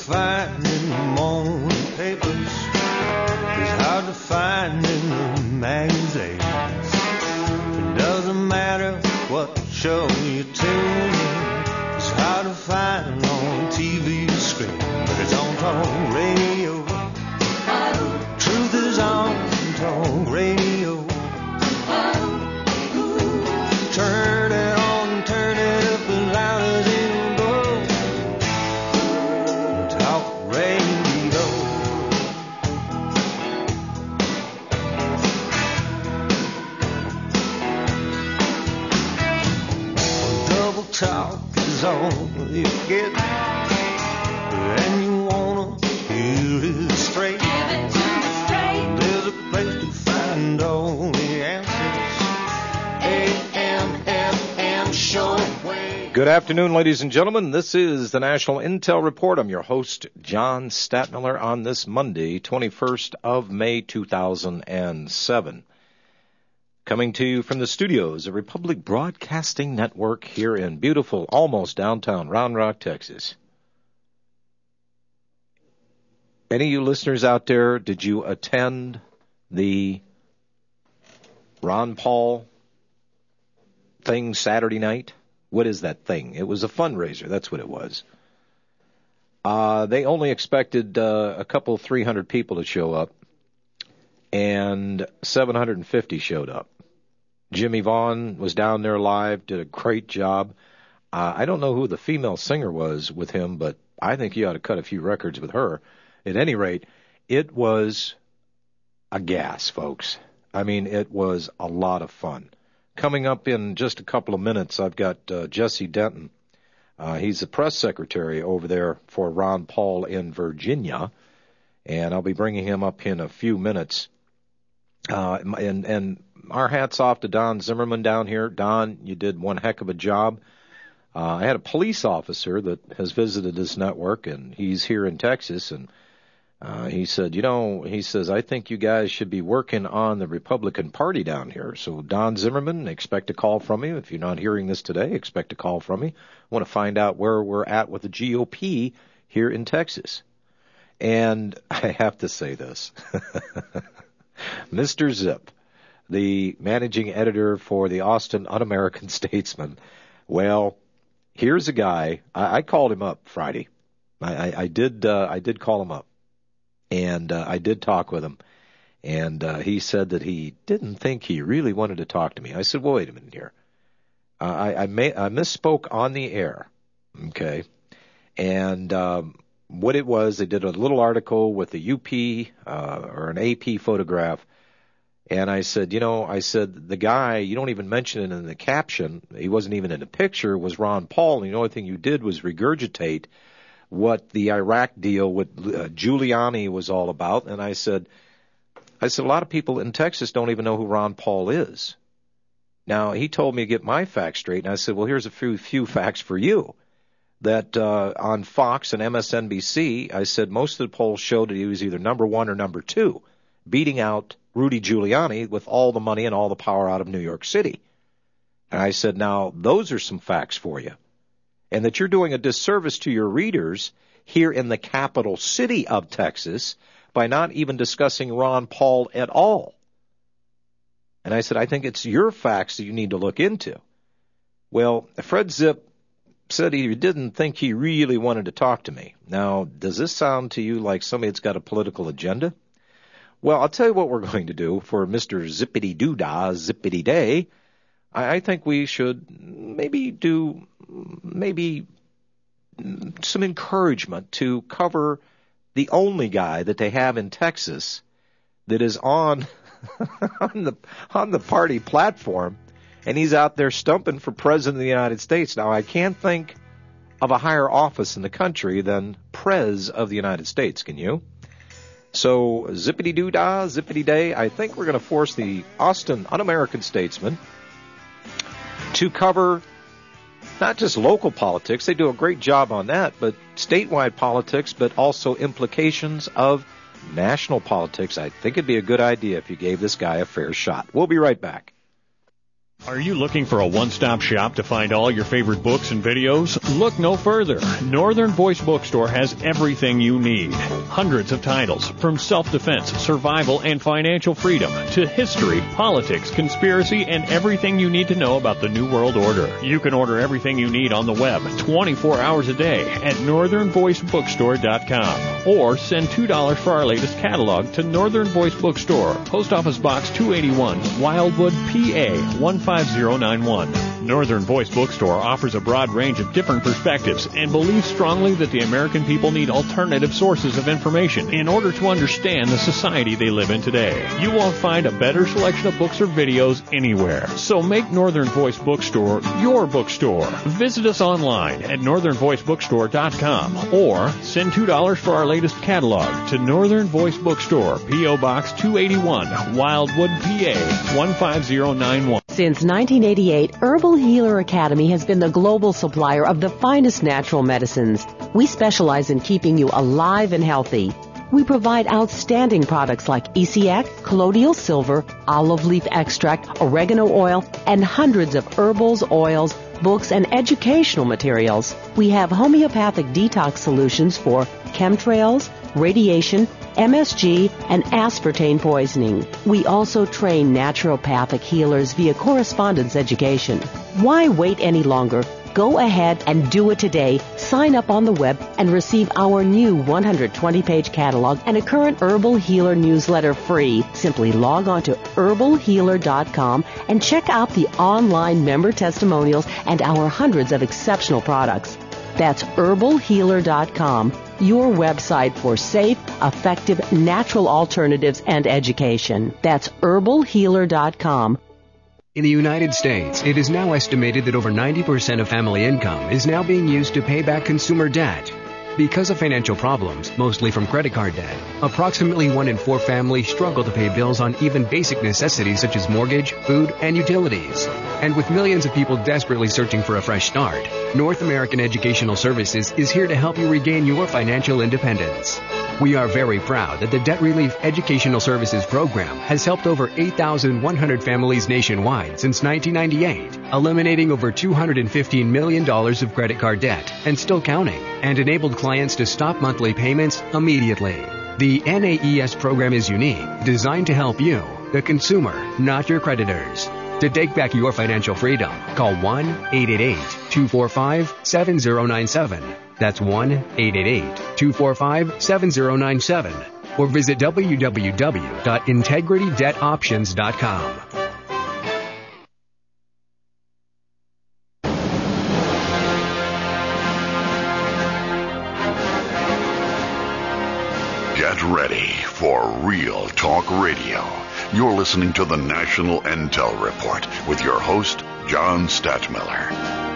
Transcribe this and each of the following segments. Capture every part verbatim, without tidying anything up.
find in the morning papers is hard to find in the magazines. It doesn't matter what show you tune in, it's hard to find on T V screen, but it's on talk radio. Truth is on talk radio. Turn it on, turn it up as loud as it'll go. Talk radio. Double talk is all you get, and you wanna hear it straight. Give it to me straight. There's a place to find all the answers. A M F M Shortwave. Good afternoon, ladies and gentlemen. This is the National Intel Report. I'm your host, John Statmiller, on this Monday, twenty-first of May, two thousand seven. Coming to you from the studios of Republic Broadcasting Network here in beautiful, almost downtown Round Rock, Texas. Any of you listeners out there, did you attend the Ron Paul thing Saturday night? What is that thing? It was a fundraiser. That's what it was. Uh, they only expected uh, a couple, three hundred people to show up, and seven hundred fifty showed up. Jimmy Vaughn was down there live, did a great job. Uh, I don't know who the female singer was with him, but I think you ought to cut a few records with her. At any rate, it was a gas, folks. I mean, it was a lot of fun. Coming up in just a couple of minutes, I've got uh, Jesse Denton. Uh, he's the press secretary over there for Ron Paul in Virginia, and I'll be bringing him up in a few minutes. Uh, and, and our hats off to Don Zimmerman down here. Don, you did one heck of a job. Uh, I had a police officer that has visited this network, and he's here in Texas, and Uh, he said, you know, he says, I think you guys should be working on the Republican Party down here. So, Don Zimmerman, expect a call from me. If you're not hearing this today, expect a call from me. I want to find out where we're at with the G O P here in Texas. And I have to say this. Mister Zip, the managing editor for the Austin Un-American Statesman, well, here's a guy. I, I called him up Friday. I, I, I did. Uh, I did call him up. And uh, I did talk with him, and uh, he said that he didn't think he really wanted to talk to me. I said, well, wait a minute here. Uh, I, I, may, I misspoke on the air, okay? And um, what it was, they did a little article with a U P uh, or an A P photograph, and I said, you know, I said, the guy, you don't even mention it in the caption, he wasn't even in the picture, was Ron Paul, and the only thing you did was regurgitate what the Iraq deal with uh, Giuliani was all about. And I said, I said, a lot of people in Texas don't even know who Ron Paul is. Now, he told me to get my facts straight, and I said, well, here's a few, few facts for you. That uh, on Fox and M S N B C, I said most of the polls showed that he was either number one or number two, beating out Rudy Giuliani with all the money and all the power out of New York City. And I said, now, those are some facts for you. And that you're doing a disservice to your readers here in the capital city of Texas by not even discussing Ron Paul at all. And I said, I think it's your facts that you need to look into. Well, Fred Zip said he didn't think he really wanted to talk to me. Now, does this sound to you like somebody that's got a political agenda? Well, I'll tell you what we're going to do for Mister Zippity-Doo-Dah, Zippity-Day. I think we should maybe do maybe some encouragement to cover the only guy that they have in Texas that is on on the on the party platform, and he's out there stumping for president of the United States. Now, I can't think of a higher office in the country than Prez of the United States. Can you? So, zippity-doo-dah, zippity-day, I think we're going to force the Austin Un-American Statesman to cover not just local politics, they do a great job on that, but statewide politics, but also implications of national politics. I think it'd be a good idea if you gave this guy a fair shot. We'll be right back. Are you looking for a one-stop shop to find all your favorite books and videos? Look no further. Northern Voice Bookstore has everything you need. Hundreds of titles, from self-defense, survival, and financial freedom, to history, politics, conspiracy, and everything you need to know about the New World Order. You can order everything you need on the web twenty-four hours a day at northern voice bookstore dot com, or send two dollars for our latest catalog to Northern Voice Bookstore, Post Office Box two eighty-one, Wildwood, P A one five zero nine one. Northern Voice Bookstore offers a broad range of different perspectives and believes strongly that the American people need alternative sources of information in order to understand the society they live in today. You won't find a better selection of books or videos anywhere. So make Northern Voice Bookstore your bookstore. Visit us online at northern voice bookstore dot com or send two dollars for our latest catalog to Northern Voice Bookstore, P O Box two eighty-one, Wildwood, P A one five zero nine one. Since nineteen eighty-eight, Herbal Healer Academy has been the global supplier of the finest natural medicines. We specialize in keeping you alive and healthy. We provide outstanding products like E C X, colloidal silver, olive leaf extract, oregano oil, and hundreds of herbals, oils, books, and educational materials. We have homeopathic detox solutions for chemtrails, radiation, M S G, and aspartame poisoning. We also train naturopathic healers via correspondence education. Why wait any longer? Go ahead and do it today. Sign up on the web and receive our new one hundred twenty page catalog and a current Herbal Healer newsletter free. Simply log on to herbal healer dot com and check out the online member testimonials and our hundreds of exceptional products. That's herbal healer dot com, your website for safe, effective, natural alternatives and education. That's herbal healer dot com. In the United States, it is now estimated that over ninety percent of family income is now being used to pay back consumer debt. Because of financial problems, mostly from credit card debt, approximately one in four families struggle to pay bills on even basic necessities such as mortgage, food, and utilities. And with millions of people desperately searching for a fresh start, North American Educational Services is here to help you regain your financial independence. We are very proud that the Debt Relief Educational Services Program has helped over eight thousand one hundred families nationwide since nineteen ninety-eight, eliminating over two hundred fifteen million dollars of credit card debt and still counting, and enabled clients to stop monthly payments immediately. The N A E S program is unique, designed to help you, the consumer, not your creditors. To take back your financial freedom, call one eight eight eight, two four five, seven zero nine seven. That's one eight eight eight, two four five, seven zero nine seven. Or visit w w w dot integrity debt options dot com. Get ready for Real Talk Radio. You're listening to the National Intel Report with your host, John Stadtmiller.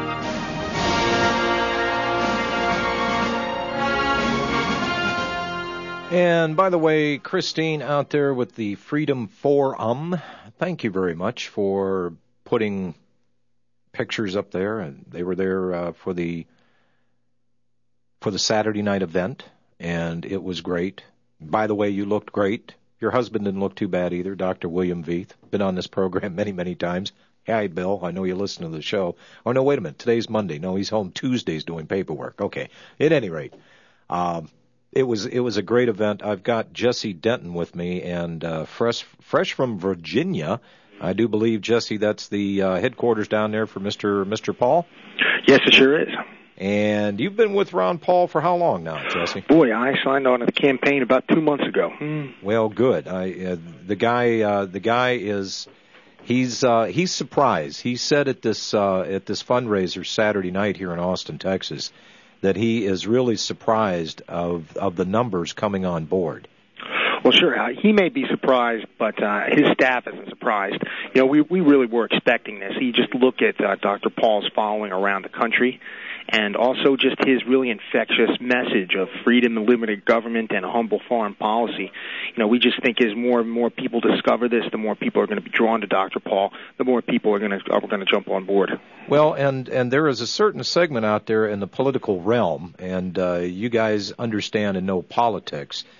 And by the way, Christine out there with the Freedom Forum, thank you very much for putting pictures up there. And they were there uh, for the for the Saturday night event, and it was great. By the way, you looked great. Your husband didn't look too bad either, Doctor William Veith. Been on this program many, many times. Hi, Bill. I know you listen to the show. Oh, no, wait a minute. Today's Monday. No, he's home Tuesdays doing paperwork. Okay. At any rate, um, it was it was a great event. I've got Jesse Denton with me, and uh, fresh fresh from Virginia. I do believe, Jesse, that's the uh, headquarters down there for Mister Mister Paul? Yes, it sure is. And you've been with Ron Paul for how long now, Jesse? Boy, I signed on to the campaign about two months ago. Mm. Well, good. I, uh, the guy, uh, the guy is, he's uh, he's surprised. He said at this uh, at this fundraiser Saturday night here in Austin, Texas, that he is really surprised of of the numbers coming on board. Well, sure. Uh, he may be surprised, but uh, his staff isn't surprised. You know, we we really were expecting this. You just look at uh, Doctor Paul's following around the country, and also just his really infectious message of freedom and limited government and a humble foreign policy. You know, we just think as more and more people discover this, the more people are going to be drawn to Doctor Paul, the more people are going to are going to jump on board. Well, and and there is a certain segment out there in the political realm, and uh, you guys understand and know politics.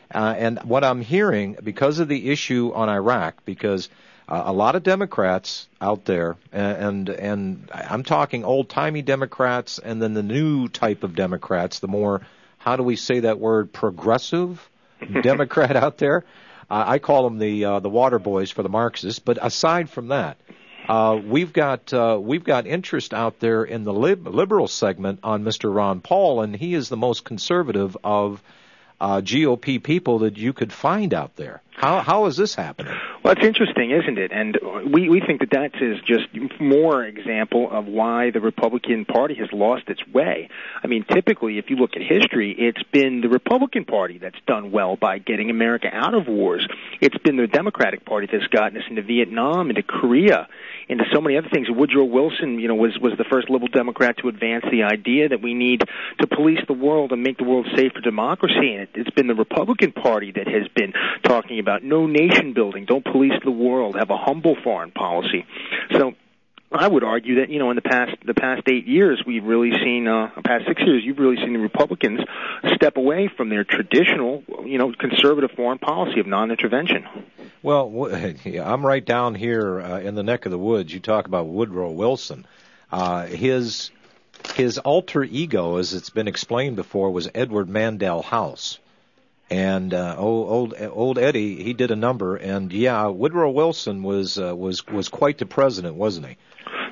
Uh, and what I'm hearing, because of the issue on Iraq, because uh, a lot of Democrats out there, and, and and I'm talking old-timey Democrats, and then the new type of Democrats, the more, how do we say that word, progressive Democrat out there. Uh, I call them the uh, the water boys for the Marxists. But aside from that, uh, we've got uh, we've got interest out there in the lib- liberal segment on Mister Ron Paul, and he is the most conservative of Uh, G O P people that you could find out there. How how is this happening? Well, it's interesting, isn't it? And we, we think that that is just more example of why the Republican Party has lost its way. I mean, typically, if you look at history, it's been the Republican Party that's done well by getting America out of wars. It's been the Democratic Party that's gotten us into Vietnam, into Korea, into so many other things. Woodrow Wilson, you know, was, was the first liberal Democrat to advance the idea that we need to police the world and make the world safe for democracy. And it, it's been the Republican Party that has been talking about no nation building, don't police the world, have a humble foreign policy. So I would argue that, you know, in the past the past eight years, we've really seen, uh, the past six years, you've really seen the Republicans step away from their traditional, you know, conservative foreign policy of non-intervention. Well, I'm right down here uh, in the neck of the woods. You talk about Woodrow Wilson. Uh, his his alter ego, as it's been explained before, was Edward Mandell House. And uh, old, old old Eddie, he did a number, and yeah, Woodrow Wilson was uh, was was quite the president, wasn't he?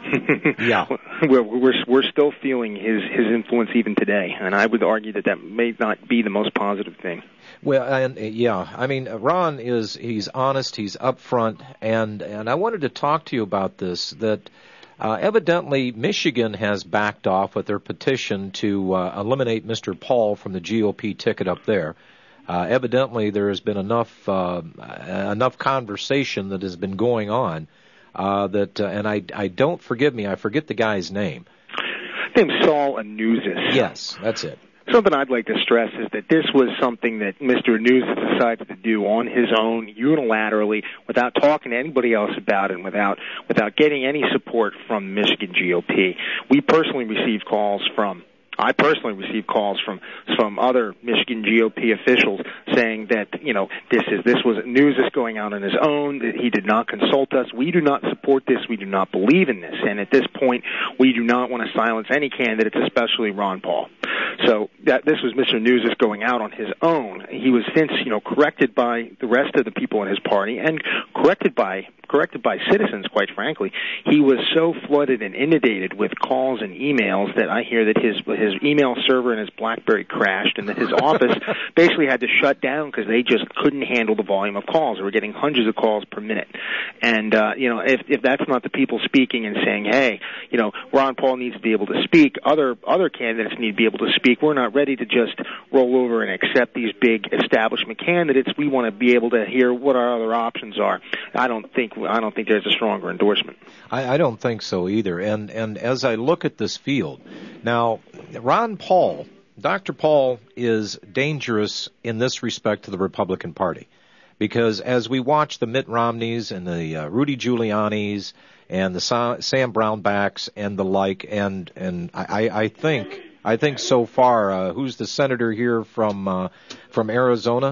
Yeah, we're, we're we're still feeling his his influence even today, and I would argue that that may not be the most positive thing. Well, and yeah, I mean, Ron is he's honest, he's upfront, and and I wanted to talk to you about this. That uh, evidently Michigan has backed off with their petition to uh, eliminate Mister Paul from the G O P ticket up there. Uh, evidently, there has been enough uh, enough conversation that has been going on uh, that, uh, and I I don't forgive me, I forget the guy's name. His name's Saul Anuzis. Yes, that's it. Something I'd like to stress is that this was something that Mister Anuzis decided to do on his own, unilaterally, without talking to anybody else about it, and without without getting any support from the Michigan G O P. We personally received calls from. I personally received calls from from other Michigan G O P officials saying that, you know, this is this was news that's going out on his own, that he did not consult us. We do not support this. We do not believe in this. And at this point, we do not want to silence any candidates, especially Ron Paul. So that this was Mister Anuzis going out on his own. He was since, you know, corrected by the rest of the people in his party and corrected by corrected by citizens, quite frankly. He was so flooded and inundated with calls and emails that I hear that his his email server in his BlackBerry crashed, and that his office basically had to shut down because they just couldn't handle the volume of calls. They were getting hundreds of calls per minute. And, uh, you know, if, if that's not the people speaking and saying, hey, you know, Ron Paul needs to be able to speak, other other candidates need to be able to speak. We're not ready to just roll over and accept these big establishment candidates. We want to be able to hear what our other options are. I don't think I don't think there's a stronger endorsement. I, I don't think so either. And and as I look at this field, now, Ron Paul, Doctor Paul is dangerous in this respect to the Republican Party. Because as we watch the Mitt Romneys and the uh, Rudy Giulianis and the Sa- Sam Brownbacks and the like, and and I, I think I think so far, uh, who's the senator here from uh, from Arizona?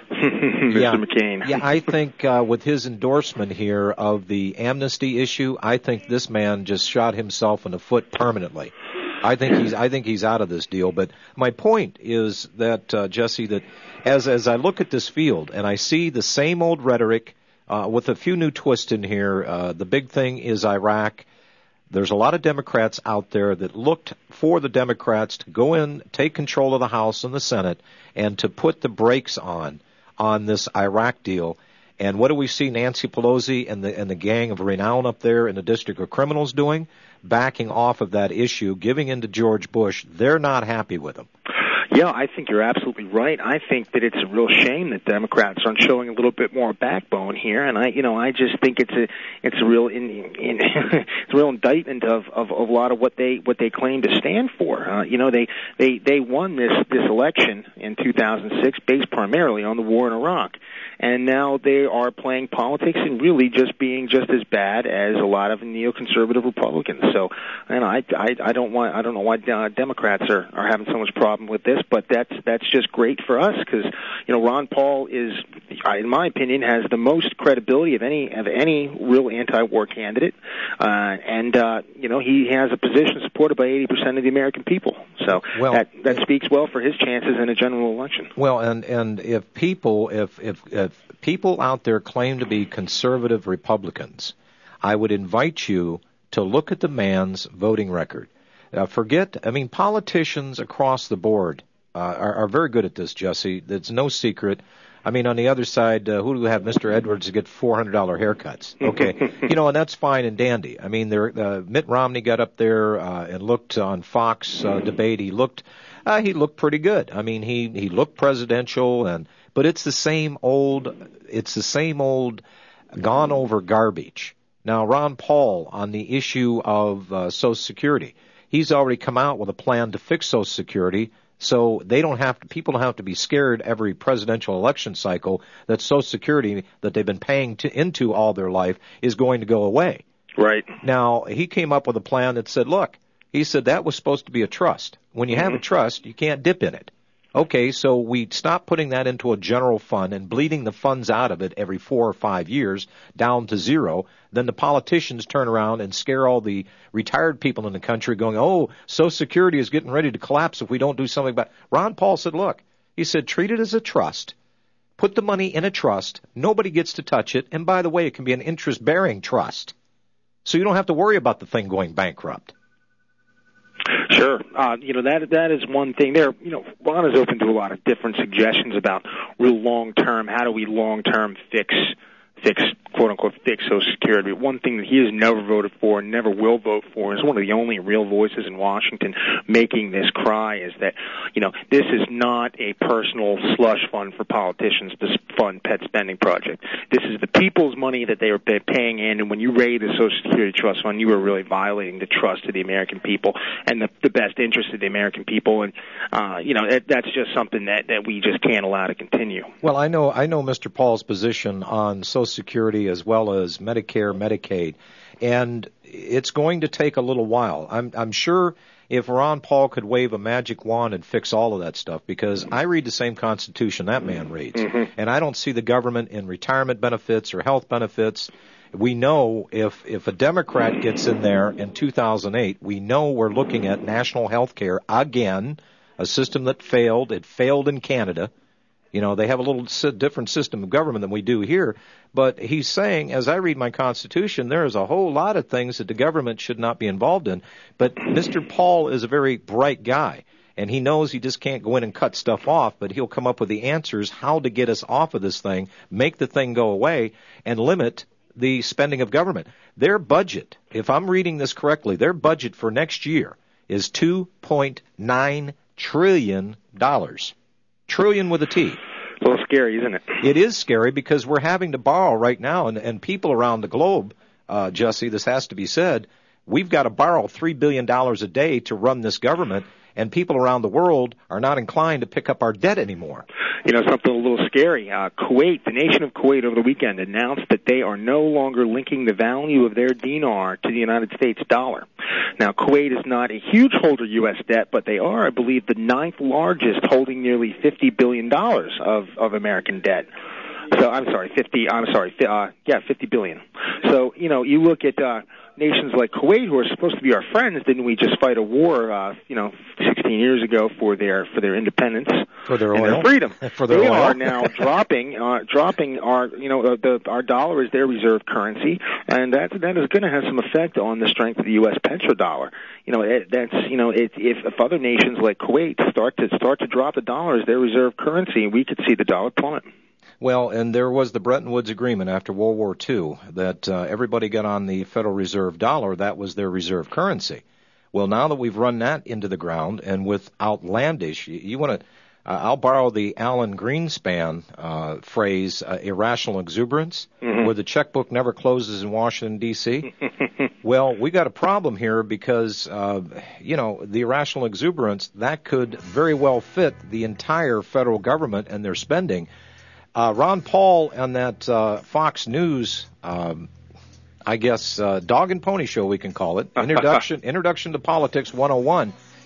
Mister Yeah. McCain. Yeah, I think uh, with his endorsement here of the amnesty issue, I think this man just shot himself in the foot permanently. I think he's I think he's out of this deal. But my point is that uh, Jesse, that as as I look at this field and I see the same old rhetoric uh, with a few new twists in here. Uh, the big thing is Iraq. There's a lot of Democrats out there that looked for the Democrats to go in, take control of the House and the Senate, and to put the brakes on on this Iraq deal. And what do we see Nancy Pelosi and the and the gang of renown up there in the District of Criminals doing? Backing off of that issue, giving in to George Bush. They're not happy with him. Yeah, I think you're absolutely right. I think that it's a real shame that Democrats aren't showing a little bit more backbone here, and I, you know, I just think it's a it's a real in, in, it's a real indictment of, of, of a lot of what they what they claim to stand for. Uh, you know, they they they won this this election in two thousand six based primarily on the war in Iraq, and now they are playing politics and really just being just as bad as a lot of neoconservative Republicans. So, you know, I I, I don't want I don't know why uh, Democrats are, are having so much problem with this. but that's that's just great for us because you know Ron Paul is, in my opinion, has the most credibility of any of any real anti-war candidate, uh, and uh, you know he has a position supported by eighty percent of the American people. So well, that that speaks well for his chances in a general election. Well, and and if people if if if people out there claim to be conservative Republicans, I would invite you to look at the man's voting record. Uh, forget, I mean, politicians across the board uh, are, are very good at this, Jesse. It's no secret. I mean, on the other side, uh, who do we have? Mister Edwards to get four hundred dollars haircuts. Okay. You know, and that's fine and dandy. I mean, there, uh, Mitt Romney got up there uh, and looked on Fox uh, debate. He looked, uh, he looked pretty good. I mean, he, he looked presidential, and but it's the same old, it's the same old gone over garbage. Now, Ron Paul on the issue of uh, Social Security. He's already come out with a plan to fix Social Security, so they don't have to, people don't have to be scared every presidential election cycle that Social Security that they've been paying to, into all their life is going to go away. Right. Now, he came up with a plan that said, look, he said that was supposed to be a trust. When you mm-hmm. have a trust, you can't dip in it. Okay, so we stopped putting that into a general fund and bleeding the funds out of it every four or five years down to zero. Then the politicians turn around and scare all the retired people in the country going, oh, Social Security is getting ready to collapse if we don't do something about it. Ron Paul said, look, he said, treat it as a trust. Put the money in a trust. Nobody gets to touch it. And by the way, it can be an interest-bearing trust. So you don't have to worry about the thing going bankrupt. Sure. Uh, you know, that that is one thing there. You know, Ron is open to a lot of different suggestions about real long-term, how do we long-term fix, fix, quote-unquote, fix Social Security. One thing that he has never voted for and never will vote for, and is one of the only real voices in Washington making this cry, is that, you know, this is not a personal slush fund for politicians to fund pet spending project. This is the people's money that they are paying in, and when you raid the Social Security Trust Fund, you are really violating the trust of the American people and the, the best interest of the American people, and, uh, you know, that, that's just something that, that we just can't allow to continue. Well, I know, I know Mister Paul's position on Social Security as well as Medicare, Medicaid, and it's going to take a little while. I'm, I'm sure if Ron Paul could wave a magic wand and fix all of that stuff, because I read the same Constitution that man reads, mm-hmm. and I don't see the government in retirement benefits or health benefits. We know if, if a Democrat gets in there in two thousand eight, we know we're looking at national health care again, a system that failed. It failed in Canada. You know, they have a little different system of government than we do here. But he's saying, as I read my Constitution, there is a whole lot of things that the government should not be involved in. But Mister Paul is a very bright guy, and he knows he just can't go in and cut stuff off, but he'll come up with the answers how to get us off of this thing, make the thing go away, and limit the spending of government. Their budget, if I'm reading this correctly, their budget for next year is two point nine trillion dollars. Trillion with a T. A little scary, isn't it? It is scary because we're having to borrow right now, and, and people around the globe, uh, Jesse, this has to be said, we've got to borrow three billion dollars a day to run this government, and people around the world are not inclined to pick up our debt anymore. You know, something a little scary. Uh, Kuwait, the nation of Kuwait over the weekend announced that they are no longer linking the value of their dinar to the United States dollar. Now, Kuwait is not a huge holder of U S debt, but they are, I believe, the ninth largest, holding nearly fifty billion dollars of, of American debt. So, I'm sorry, fifty, I'm sorry, uh, yeah, fifty billion. So, you know, you look at, uh, nations like Kuwait, who are supposed to be our friends, didn't we just fight a war, uh, you know, sixteen years ago for their for their independence, for their and oil, their freedom? for their they oil. are now dropping, uh, dropping our, you know, the, our dollar is their reserve currency, and that that is going to have some effect on the strength of the U S petrodollar. You know, it, that's you know, it, if if other nations like Kuwait start to start to drop the dollar as their reserve currency, we could see the dollar plummet. Well, and there was the Bretton Woods Agreement after World War Two that uh, everybody got on the Federal Reserve dollar. That was their reserve currency. Well, now that we've run that into the ground, and with outlandish, you, you want to, uh, I'll borrow the Alan Greenspan uh, phrase, uh, irrational exuberance, mm-hmm. where the checkbook never closes in Washington, D C Well, we got a problem here because, uh, you know, the irrational exuberance, that could very well fit the entire federal government and their spending. Uh, Ron Paul on that uh, Fox News, um, I guess, uh, dog and pony show we can call it, introduction introduction to politics one oh one.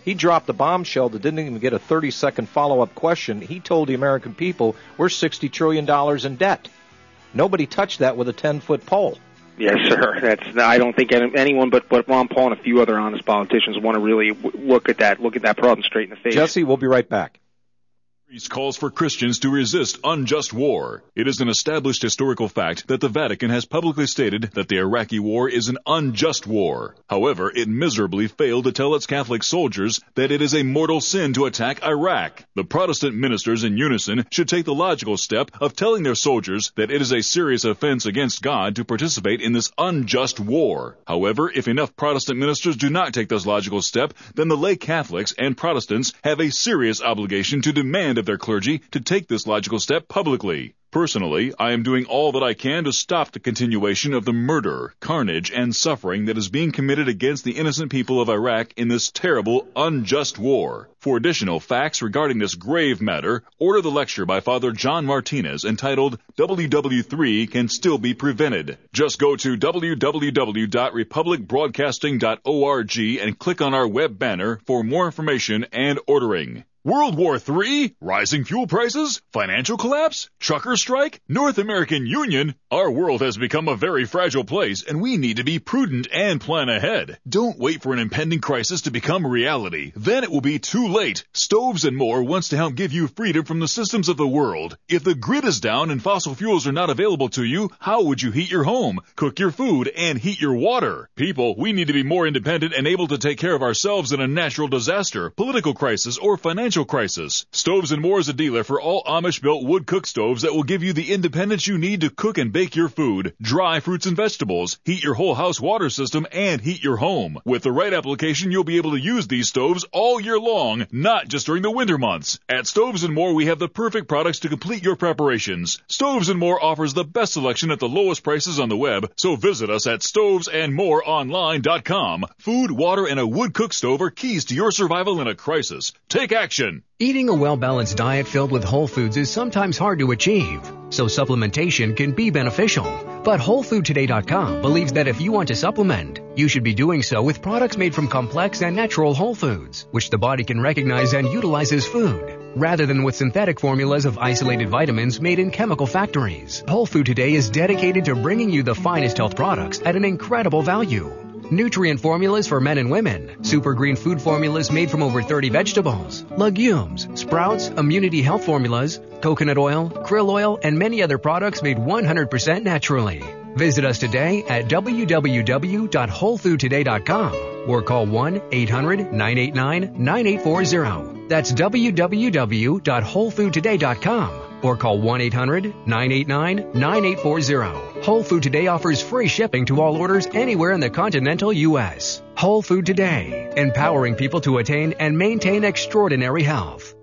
He dropped the bombshell that didn't even get a thirty-second follow-up question. He told the American people, we're sixty trillion dollars in debt. Nobody touched that with a ten-foot pole. Yes, sir. That's. I don't think anyone but, but Ron Paul and a few other honest politicians want to really look at that, look at that problem straight in the face. Jesse, we'll be right back. Priest calls for Christians to resist unjust war. It is an established historical fact that the Vatican has publicly stated that the Iraqi war is an unjust war. However, it miserably failed to tell its Catholic soldiers that it is a mortal sin to attack Iraq. The Protestant ministers in unison should take the logical step of telling their soldiers that it is a serious offense against God to participate in this unjust war. However, if enough Protestant ministers do not take this logical step, then the lay Catholics and Protestants have a serious obligation to demand of their clergy to take this logical step publicly. Personally, I am doing all that I can to stop the continuation of the murder, carnage, and suffering that is being committed against the innocent people of Iraq in this terrible, unjust war. For additional facts regarding this grave matter, order the lecture by Father John Martinez entitled W W three Can Still Be Prevented. Just go to w w w dot republic broadcasting dot org and click on our web banner for more information and ordering. World War Three? Rising fuel prices? Financial collapse? Trucker strike? North American Union? Our world has become a very fragile place, and we need to be prudent and plan ahead. Don't wait for an impending crisis to become reality. Then it will be too late. Stoves and More wants to help give you freedom from the systems of the world. If the grid is down and fossil fuels are not available to you, how would you heat your home, cook your food, and heat your water? People, we need to be more independent and able to take care of ourselves in a natural disaster, political crisis, or financial crisis. Stoves and More is a dealer for all Amish-built wood cook stoves that will give you the independence you need to cook and bake your food, dry fruits and vegetables, heat your whole house water system, and heat your home. With the right application, you'll be able to use these stoves all year long, not just during the winter months. At Stoves and More, we have the perfect products to complete your preparations. Stoves and More offers the best selection at the lowest prices on the web, so visit us at stoves and more online dot com. Food, water, and a wood cook stove are keys to your survival in a crisis. Take action. Eating a well-balanced diet filled with whole foods is sometimes hard to achieve, so supplementation can be beneficial. But whole food today dot com believes that if you want to supplement, you should be doing so with products made from complex and natural whole foods, which the body can recognize and utilize as food, rather than with synthetic formulas of isolated vitamins made in chemical factories. Whole Food Today is dedicated to bringing you the finest health products at an incredible value. Nutrient formulas for men and women, super green food formulas made from over thirty vegetables, legumes, sprouts, immunity health formulas, coconut oil, krill oil, and many other products made one hundred percent naturally. Visit us today at w w w dot whole food today dot com or call one eight hundred nine eight nine nine eight four zero. That's w w w dot whole food today dot com or call one eight hundred nine eight nine nine eight four zero. Whole Food Today offers free shipping to all orders anywhere in the continental U S. Whole Food Today, empowering people to attain and maintain extraordinary health.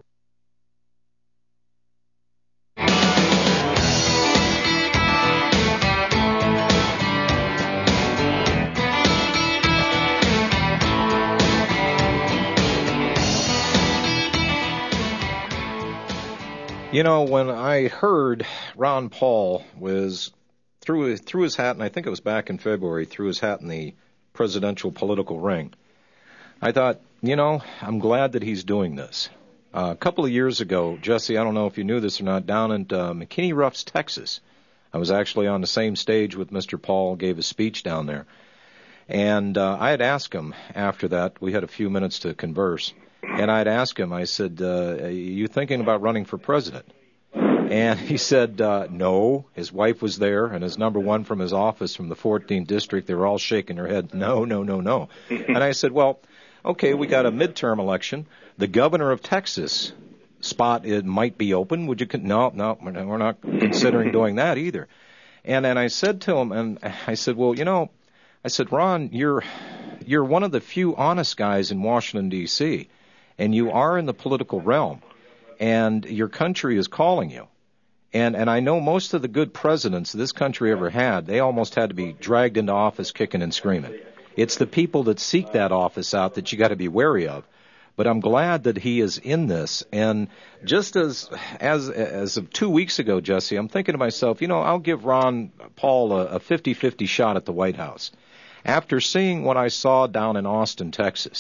You know, when I heard Ron Paul was threw, threw his hat, and I think it was back in February, threw his hat in the presidential political ring, I thought, you know, I'm glad that he's doing this. Uh, a couple of years ago, Jesse, I don't know if you knew this or not, down in uh, McKinney Roughs, Texas, I was actually on the same stage with Mister Paul, gave a speech down there. And uh, I had asked him after that, we had a few minutes to converse, and I'd asked him, I said, uh, are you thinking about running for president? And he said, uh, no. His wife was there, and his number one from his office from the fourteenth district, they were all shaking their head, no, no, no, no. And I said, well, okay, we got a midterm election. The governor of Texas spot, it might be open. Would you, con- no, no, we're not considering doing that either. And then I said to him, and I said, well, you know, I said, Ron, you're, you're one of the few honest guys in Washington, D C, and you are in the political realm, and your country is calling you. And and I know most of the good presidents this country ever had, they almost had to be dragged into office kicking and screaming. It's the people that seek that office out that you got to be wary of. But I'm glad that he is in this. And just as as as of two weeks ago, Jesse, I'm thinking to myself, you know, I'll give Ron Paul a, a fifty-fifty shot at the White House. After seeing what I saw down in Austin, Texas,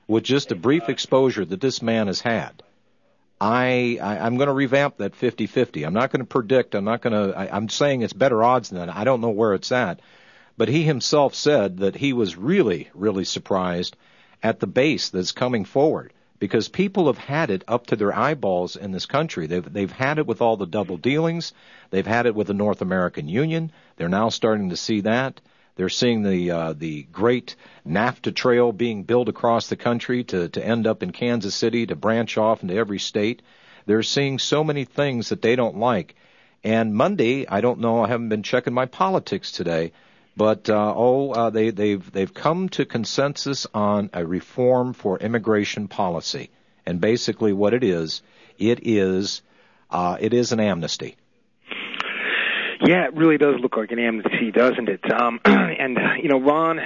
with just a brief exposure that this man has had, I, I I'm going to revamp that fifty-fifty. I'm not going to predict. I'm not going to. I'm saying it's better odds than that. I don't know where it's at, but he himself said that he was really, really surprised at the base that's coming forward, because people have had it up to their eyeballs in this country. They've they've had it with all the double dealings. They've had it with the North American Union. They're now starting to see that. They're seeing the uh, the great NAFTA trail being built across the country to, to end up in Kansas City, to branch off into every state. They're seeing so many things that they don't like. And Monday, I don't know, I haven't been checking my politics today, but uh, oh, uh, they, they've they've come to consensus on a reform for immigration policy. And basically, what it is, it is uh, it is an amnesty. Yeah, it really does look like an amnesty, doesn't it? Um, and, you know, Ron,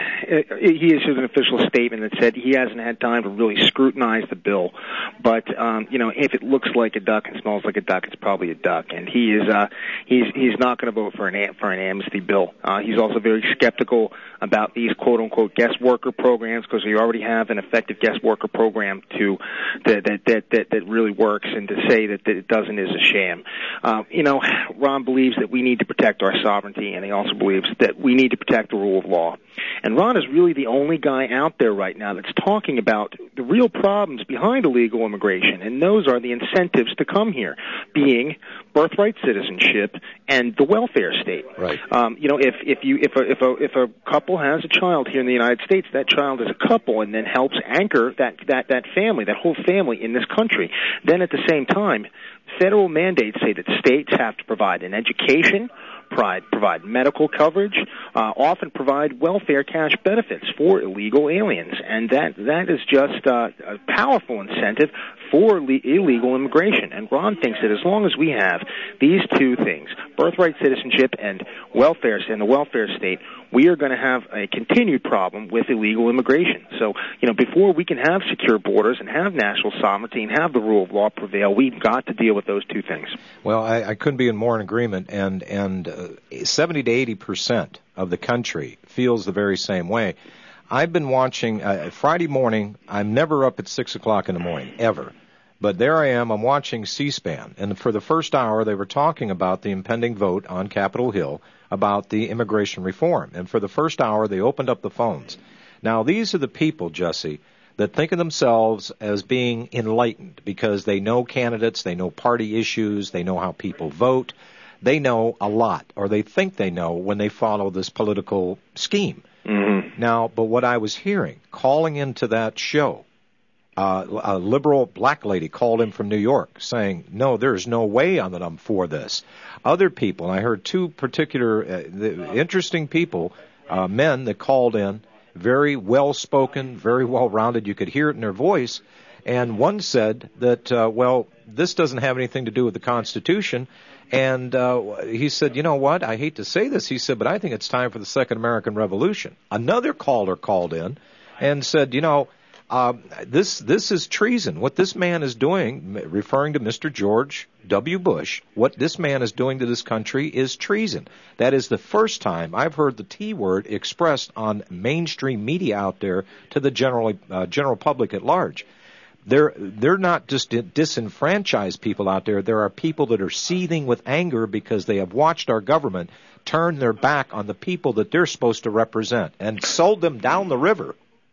he issued an official statement that said he hasn't had time to really scrutinize the bill. But, um, you know, if it looks like a duck and smells like a duck, it's probably a duck. And he is, uh, he's, he's not going to vote for an, for an amnesty bill. Uh, he's also very skeptical about these quote unquote guest worker programs, because we already have an effective guest worker program to, that, that, that, that, that really works, and to say that, that it doesn't is a sham. Uh, you know, Ron believes that we need to protect our sovereignty, and he also believes that we need to protect the rule of law. And Ron is really the only guy out there right now that's talking about the real problems behind illegal immigration, and those are the incentives to come here, being birthright citizenship and the welfare state. Right. Um, you know, if if you if a if a if a couple has a child here in the United States, that child is a couple, and then helps anchor that that that family, that whole family in this country. Then at the same time, federal mandates say that states have to provide an education, provide, provide medical coverage, uh, often provide welfare cash benefits for illegal aliens. And that that is just uh, a powerful incentive for le- illegal immigration. And Ron thinks that as long as we have these two things, birthright citizenship and welfare and the welfare state, we are going to have a continued problem with illegal immigration. So, you know, before we can have secure borders and have national sovereignty and have the rule of law prevail, we've got to deal with those two things. Well, I, I couldn't be in more in agreement, and and uh, seventy to eighty percent of the country feels the very same way. I've been watching uh, Friday morning. I'm never up at six o'clock in the morning ever, but there I am. I'm watching C-SPAN, and for the first hour, they were talking about the impending vote on Capitol Hill about the immigration reform. And for the first hour, they opened up the phones. Now, these are the people, Jesse, that think of themselves as being enlightened because they know candidates, they know party issues, they know how people vote. They know a lot, or they think they know when they follow this political scheme. Mm-hmm. Now, but what I was hearing, calling into that show, uh, a liberal black lady called in from New York saying, no, there's no way on that I'm for this. Other people, and I heard two particular uh, the, interesting people, uh, men that called in, very well-spoken, very well-rounded. You could hear it in their voice. And one said that, uh, well, this doesn't have anything to do with the Constitution. And uh, he said, you know what, I hate to say this, he said, but I think it's time for the Second American Revolution. Another caller called in and said, you know, uh, this this is treason. What this man is doing, referring to Mister George W. Bush, what this man is doing to this country is treason. That is the first time I've heard the T word expressed on mainstream media out there to the general uh, general public at large. They're they're not just disenfranchised people out there. There are people that are seething with anger because they have watched our government turn their back on the people that they're supposed to represent and sold them down the river.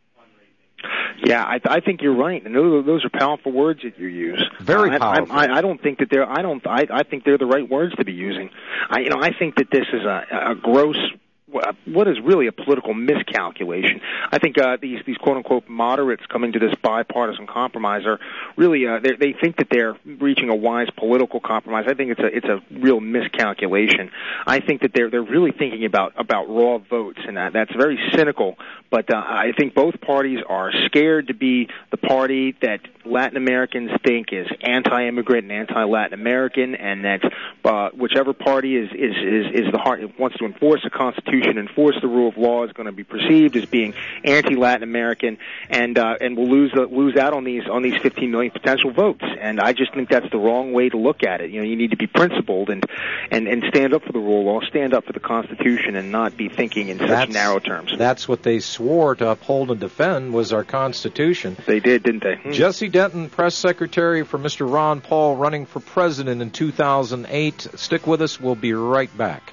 Yeah, I, I think you're right, and those, those are powerful words that you use. Very uh, powerful. I, I, I don't think that they're. I don't. I, I think they're the right words to be using. I, you know, I think that this is a, a gross. What is really a political miscalculation. I think uh, these these quote unquote moderates coming to this bipartisan compromise are really uh, they think that they're reaching a wise political compromise. I think it's a it's a real miscalculation. I think that they're they're really thinking about about raw votes, and that, that's very cynical. But uh, I think both parties are scared to be the party that Latin Americans think is anti-immigrant and anti-Latin American, and that uh, whichever party is is is, is the heart wants to enforce the Constitution Constitution, enforce the rule of law, is going to be perceived as being anti-Latin American, and uh, and will lose uh, lose out on these on these fifteen million potential votes. And I just think that's the wrong way to look at it. You know, you need to be principled and and, and stand up for the rule of law, stand up for the Constitution, and not be thinking in such that's, narrow terms. That's what they swore to uphold and defend, was our Constitution. They did, didn't they? Hmm. Jesse Denton, press secretary for Mister Ron Paul, running for president in two thousand eight. Stick with us. We'll be right back.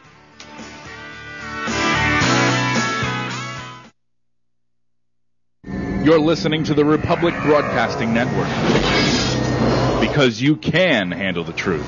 You're listening to the Republic Broadcasting Network, because you can handle the truth.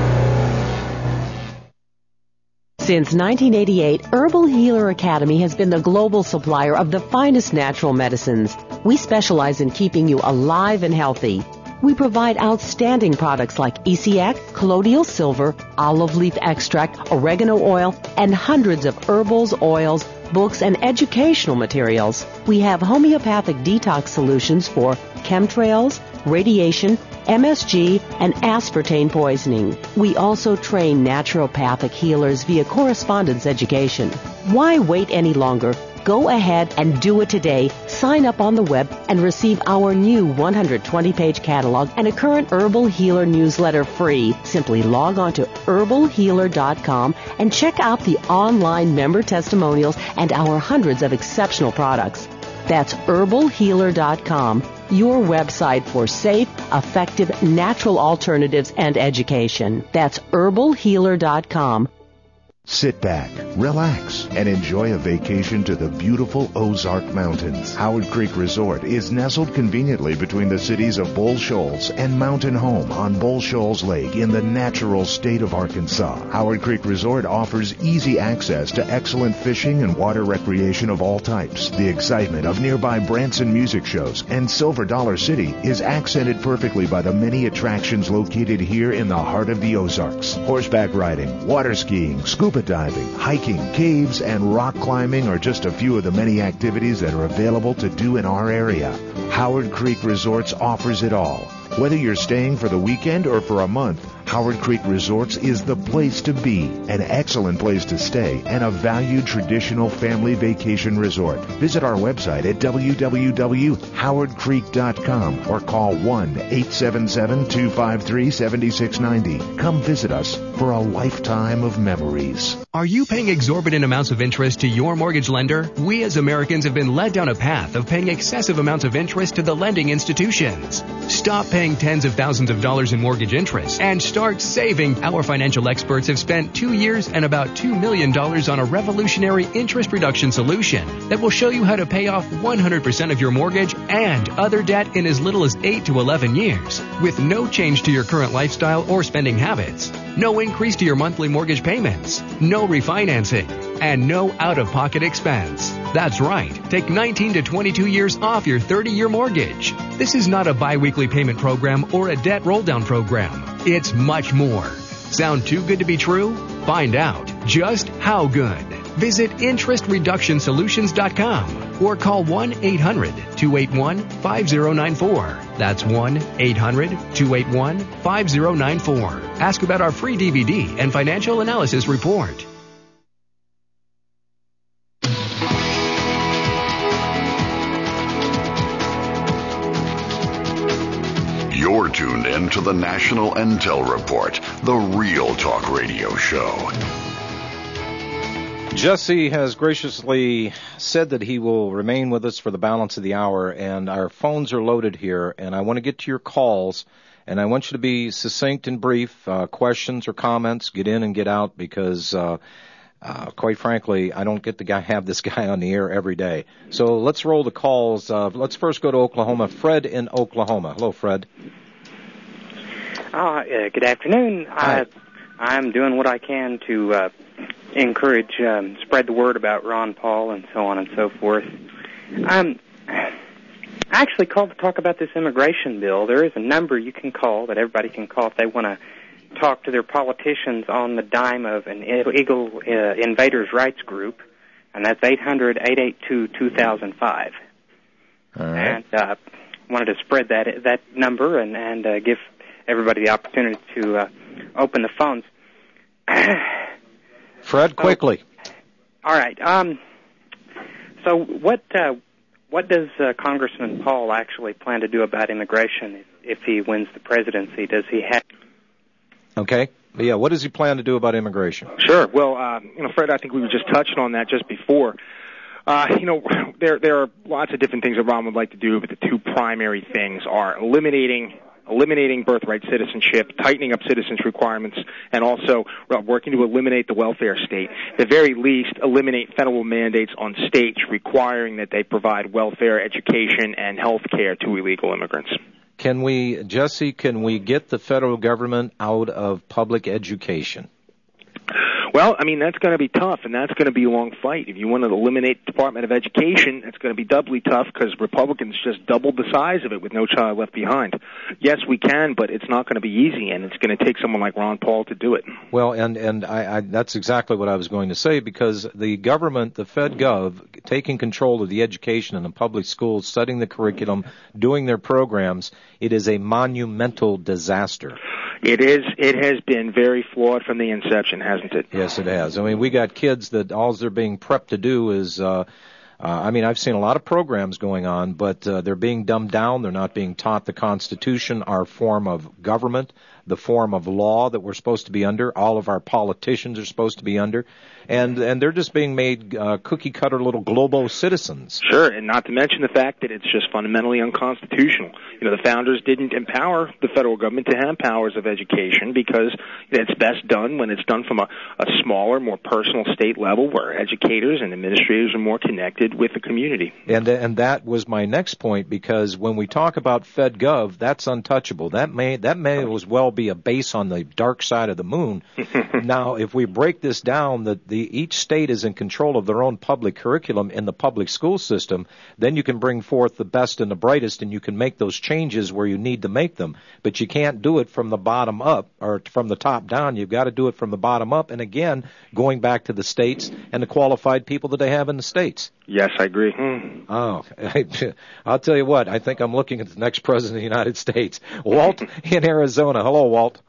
Since nineteen eighty-eight, Herbal Healer Academy has been the global supplier of the finest natural medicines. We specialize in keeping you alive and healthy. We provide outstanding products like Essiac, colloidal silver, olive leaf extract, oregano oil, and hundreds of herbals, oils, books, and educational materials. We have homeopathic detox solutions for chemtrails, radiation, M S G, and aspartame poisoning. We also train naturopathic healers via correspondence education. Why wait any longer? Go ahead and do it today. Sign up on the web and receive our new one hundred twenty page catalog and a current Herbal Healer newsletter free. Simply log on to herbal healer dot com and check out the online member testimonials and our hundreds of exceptional products. That's herbal healer dot com, your website for safe, effective, natural alternatives and education. That's herbal healer dot com. Sit back, relax, and enjoy a vacation to the beautiful Ozark Mountains. Howard Creek Resort is nestled conveniently between the cities of Bull Shoals and Mountain Home on Bull Shoals Lake in the natural state of Arkansas. Howard Creek Resort offers easy access to excellent fishing and water recreation of all types. The excitement of nearby Branson music shows and Silver Dollar City is accented perfectly by the many attractions located here in the heart of the Ozarks. Horseback riding, water skiing, scuba diving, hiking, caves, and rock climbing are just a few of the many activities that are available to do in our area. Howard Creek Resorts offers it all. Whether you're staying for the weekend or for a month, Howard Creek Resorts is the place to be, an excellent place to stay, and a valued traditional family vacation resort. Visit our website at w w w dot howard creek dot com or call one eight seven seven, two five three, seven six nine zero. Come visit us for a lifetime of memories. Are you paying exorbitant amounts of interest to your mortgage lender? We as Americans have been led down a path of paying excessive amounts of interest to the lending institutions. Stop paying tens of thousands of dollars in mortgage interest and start saving. Our financial experts have spent two years and about two million dollars on a revolutionary interest reduction solution that will show you how to pay off one hundred percent of your mortgage and other debt in as little as eight to eleven years with no change to your current lifestyle or spending habits, no increase to your monthly mortgage payments, no refinancing, and no out-of-pocket expense. That's right. Take nineteen to twenty-two years off your thirty-year mortgage. This is not a biweekly payment program or a debt roll-down program. It's much more. Sound too good to be true? Find out just how good. Visit interest reduction solutions dot com or call one eight hundred, two eight one, five zero nine four. That's one eight hundred, two eight one, five zero nine four. Ask about our free D V D and financial analysis report. You're tuned in to the National Intel Report, the Real Talk Radio Show. Jesse has graciously said that he will remain with us for the balance of the hour, and our phones are loaded here, and I want to get to your calls, and I want you to be succinct and brief. Uh, questions or comments, get in and get out, because uh, uh, quite frankly, I don't get to guy, have this guy on the air every day. So let's roll the calls. Uh, let's first go to Oklahoma. Fred in Oklahoma. Hello, Fred. Uh, uh, good afternoon. Hi. I, I'm doing what I can to uh, encourage, um, spread the word about Ron Paul and so on and so forth. Um, I actually called to talk about this immigration bill. There is a number you can call that everybody can call if they want to talk to their politicians on the dime of an illegal uh, invaders' rights group, and that's eight hundred, eight eight two, two thousand five. All right. And uh, wanted to spread that that number and, and uh, give everybody the opportunity to uh, open the phones. Fred, quickly. All right. Um, so what uh, what does uh, Congressman Paul actually plan to do about immigration if, if he wins the presidency? Does he have... Okay. Yeah, what does he plan to do about immigration? Sure. Well, uh, you know, Fred, I think we were just touching on that just before. Uh, you know, there there are lots of different things that Ron would like to do, but the two primary things are eliminating eliminating birthright citizenship, tightening up citizens' requirements, and also uh, working to eliminate the welfare state. At the very least, eliminate federal mandates on states requiring that they provide welfare, education, and health care to illegal immigrants. Can we, Jesse, can we get the federal government out of public education? Well, I mean, that's going to be tough, and that's going to be a long fight. If you want to eliminate the Department of Education, it's going to be doubly tough because Republicans just doubled the size of it with No Child Left Behind. Yes, we can, but it's not going to be easy, and it's going to take someone like Ron Paul to do it. Well, and, and I, I, that's exactly what I was going to say, because the government, the FedGov, taking control of the education in the public schools, studying the curriculum, doing their programs, it is a monumental disaster. It is. It has been very flawed from the inception, hasn't it? Yes, it has. I mean, we got kids that all they're being prepped to do is, uh, uh, I mean, I've seen a lot of programs going on, but uh, they're being dumbed down. They're not being taught the Constitution, our form of government, the form of law that we're supposed to be under. All of our politicians are supposed to be under. And and they're just being made uh, cookie-cutter little globo citizens. Sure, and not to mention the fact that it's just fundamentally unconstitutional. You know, the founders didn't empower the federal government to have powers of education because it's best done when it's done from a, a smaller, more personal state level where educators and administrators are more connected with the community. And and that was my next point, because when we talk about FedGov, that's untouchable. That may that may as well be a base on the dark side of the moon. Now, if we break this down, that the each state is in control of their own public curriculum in the public school system, then you can bring forth the best and the brightest, and you can make those changes where you need to make them. But you can't do it from the bottom up or from the top down. You've got to do it from the bottom up. And again, going back to the states and the qualified people that they have in the states. Yes, I agree. Hmm. Oh, I'll tell you what, I think I'm looking at the next president of the United States. Walt in Arizona. Hello, Walt.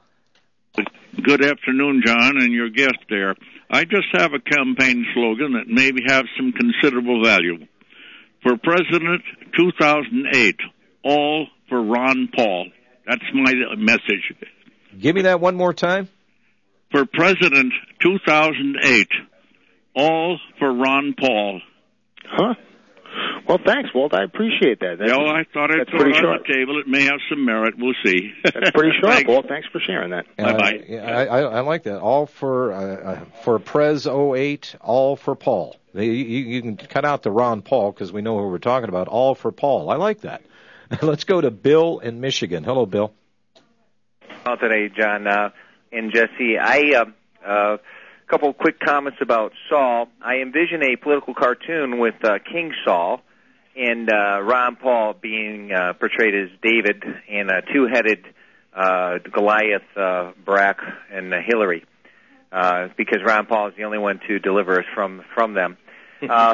Good afternoon, John, and your guest there. I just have a campaign slogan that maybe have some considerable value. For President two thousand eight, all for Ron Paul. That's my message. Give me that one more time. For President two thousand eight, all for Ron Paul. Huh? Well, thanks, Walt. I appreciate that. That's, yeah, well, I thought I'd throw it on short. the table. It may have some merit. We'll see. That's pretty sharp, thanks. Walt. Thanks for sharing that. Uh, Bye-bye. Yeah, I, I like that. All for uh, for Prez oh eight, all for Paul. You, you can cut out the Ron Paul because we know who we're talking about. All for Paul. I like that. Let's go to Bill in Michigan. Hello, Bill. Well, today, John uh, and Jesse. I... Uh, uh, couple quick comments about Saul. I envision a political cartoon with uh, King Saul and uh, Ron Paul being uh, portrayed as David and a two-headed uh, Goliath, uh, Barack and uh, Hillary, uh, because Ron Paul is the only one to deliver us from, from them. Uh,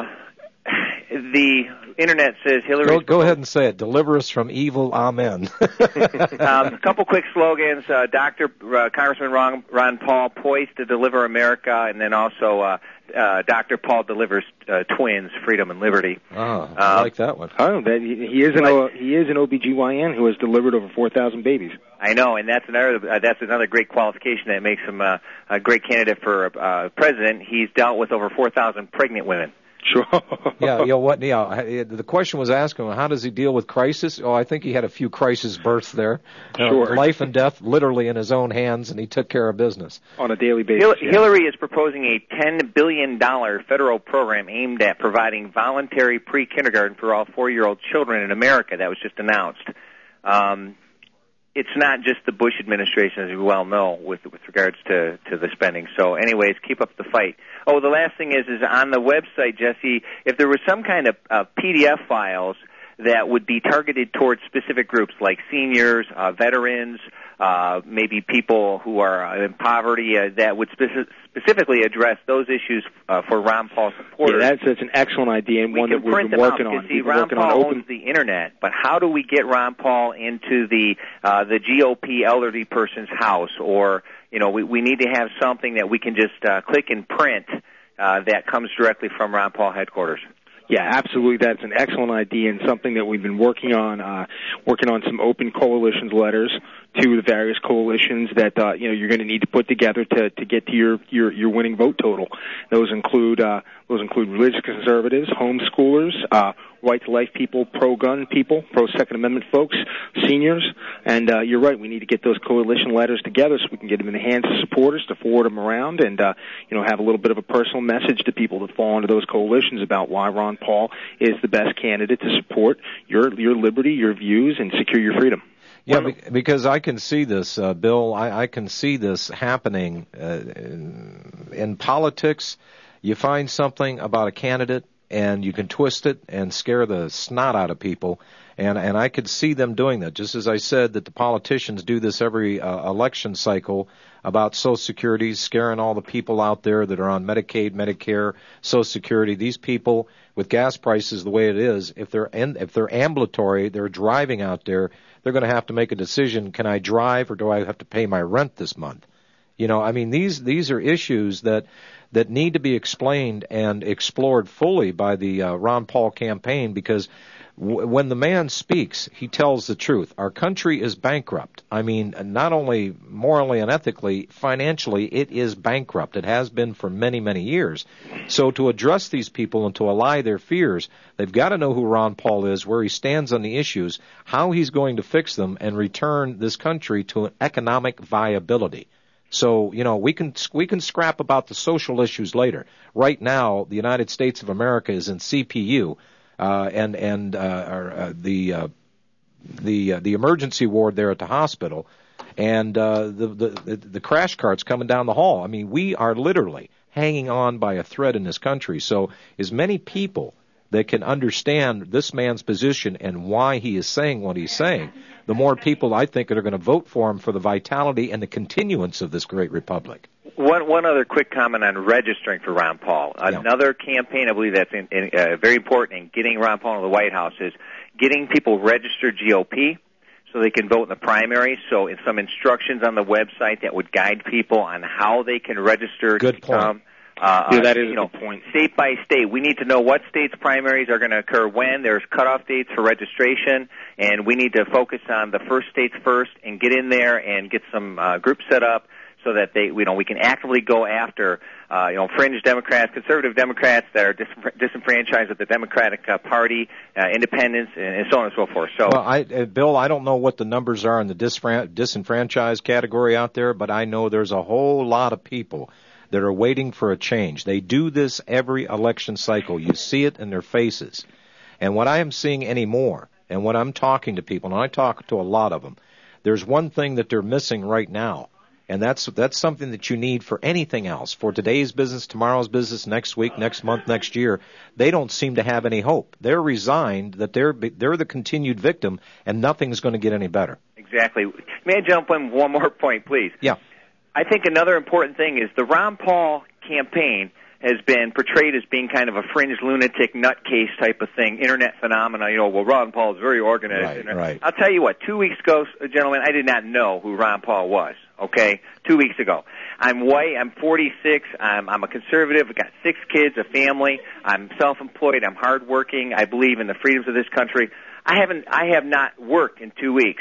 the Internet says Hillary... Go, go ahead and say it. Deliver us from evil. Amen. um, a couple quick slogans. Uh, Doctor Uh, Congressman Ron, Ron Paul, poised to deliver America, and then also uh, uh, Doctor Paul delivers uh, twins, freedom and liberty. Oh, I uh, like that one. Oh, that, he is an o, he is an O B G Y N who has delivered over four thousand babies. I know, and that's another uh, that's another great qualification that makes him uh, a great candidate for uh, president. He's dealt with over four thousand pregnant women. Sure. yeah, you know what? Yeah, the question was asking, how does he deal with crisis? Oh, I think he had a few crisis births there. Sure. Uh, life and death, literally in his own hands, and he took care of business on a daily basis. Hil- yeah. Hillary is proposing a ten billion dollars federal program aimed at providing voluntary pre-kindergarten for all four-year-old children in America. That was just announced. Um, It's not just the Bush administration, as we well know, with with regards to, to the spending. So anyways, keep up the fight. Oh, the last thing is, is on the website, Jesse, if there was some kind of uh, P D F files that would be targeted towards specific groups like seniors, uh, veterans, uh, maybe people who are in poverty, uh, that would speci- specifically address those issues uh, for Ron Paul supporters. Yeah, that's, that's an excellent idea and we one that we've been working on. See, Ron Paul on open... owns the Internet, but how do we get Ron Paul into the uh, the G O P elderly person's house? Or, you know, we, we need to have something that we can just uh, click and print uh, that comes directly from Ron Paul headquarters. Yeah, absolutely. That's an excellent idea and something that we've been working on, uh, working on some open coalitions letters to the various coalitions that, uh, you know, you're going to need to put together to, to get to your, your, your winning vote total. Those include, uh, those include religious conservatives, homeschoolers, uh, right-to-life people, pro-gun people, pro-Second Amendment folks, seniors, and, uh, you're right, we need to get those coalition letters together so we can get them in the hands of supporters to forward them around and, uh, you know, have a little bit of a personal message to people that fall into those coalitions about why Ron Paul is the best candidate to support your, your liberty, your views, and secure your freedom. Yeah, because I can see this, uh, Bill. I, I can see this happening uh, in, in politics. You find something about a candidate, and you can twist it and scare the snot out of people. And, and I could see them doing that. Just as I said that the politicians do this every uh, election cycle about Social Security, scaring all the people out there that are on Medicaid, Medicare, Social Security. These people, with gas prices the way it is, if they're in, if they're ambulatory, they're driving out there, they're going to have to make a decision, can I drive or do I have to pay my rent this month? You know, I mean, these these are issues that that need to be explained and explored fully by the uh, Ron Paul campaign, because w- when the man speaks, he tells the truth. Our country is bankrupt. I mean, not only morally and ethically, financially, it is bankrupt. It has been for many, many years. So to address these people and to allay their fears, they've got to know who Ron Paul is, where he stands on the issues, how he's going to fix them and return this country to an economic viability. So, you know, we can we can scrap about the social issues later. Right now, the United States of America is in C P U, uh, and and uh, or, uh, the uh, the uh, the emergency ward there at the hospital, and uh, the, the the crash carts coming down the hall. I mean, we are literally hanging on by a thread in this country. So, as many people that can understand this man's position and why he is saying what he's saying, the more people I think are going to vote for him for the vitality and the continuance of this great republic. One one other quick comment on registering for Ron Paul. Yeah. Another campaign I believe that's in, in, uh, very important in getting Ron Paul to the White House is getting people registered G O P so they can vote in the primaries. So it's some instructions on the website that would guide people on how they can register Good to point. become Uh, yeah, that is you a know, good point. State by state, we need to know what states' primaries are going to occur when. There's cutoff dates for registration, and we need to focus on the first states first and get in there and get some uh, groups set up so that they, you know, we can actively go after, uh, you know, fringe Democrats, conservative Democrats that are dis- disenfranchised with the Democratic uh, Party, uh, independents, and, and so on and so forth. So, well, I, uh, Bill, I don't know what the numbers are in the disfran- disenfranchised category out there, but I know there's a whole lot of people that are waiting for a change. They do this every election cycle. You see it in their faces. And what I am seeing anymore, and when I'm talking to people, and I talk to a lot of them, there's one thing that they're missing right now, and that's that's something that you need for anything else, for today's business, tomorrow's business, next week, next month, next year. They don't seem to have any hope. They're resigned that they're they're the continued victim, and nothing's going to get any better. Exactly. May I jump in one more point, please? Yeah. I think another important thing is the Ron Paul campaign has been portrayed as being kind of a fringe lunatic nutcase type of thing, internet phenomena. You know, well, Ron Paul is very organized. Right, right. I'll tell you what, two weeks ago, gentlemen, I did not know who Ron Paul was, okay, two weeks ago. I'm white, I'm forty-six, I'm, I'm a conservative, I've got six kids, a family, I'm self-employed, I'm hardworking, I believe in the freedoms of this country. I haven't, I have not worked in two weeks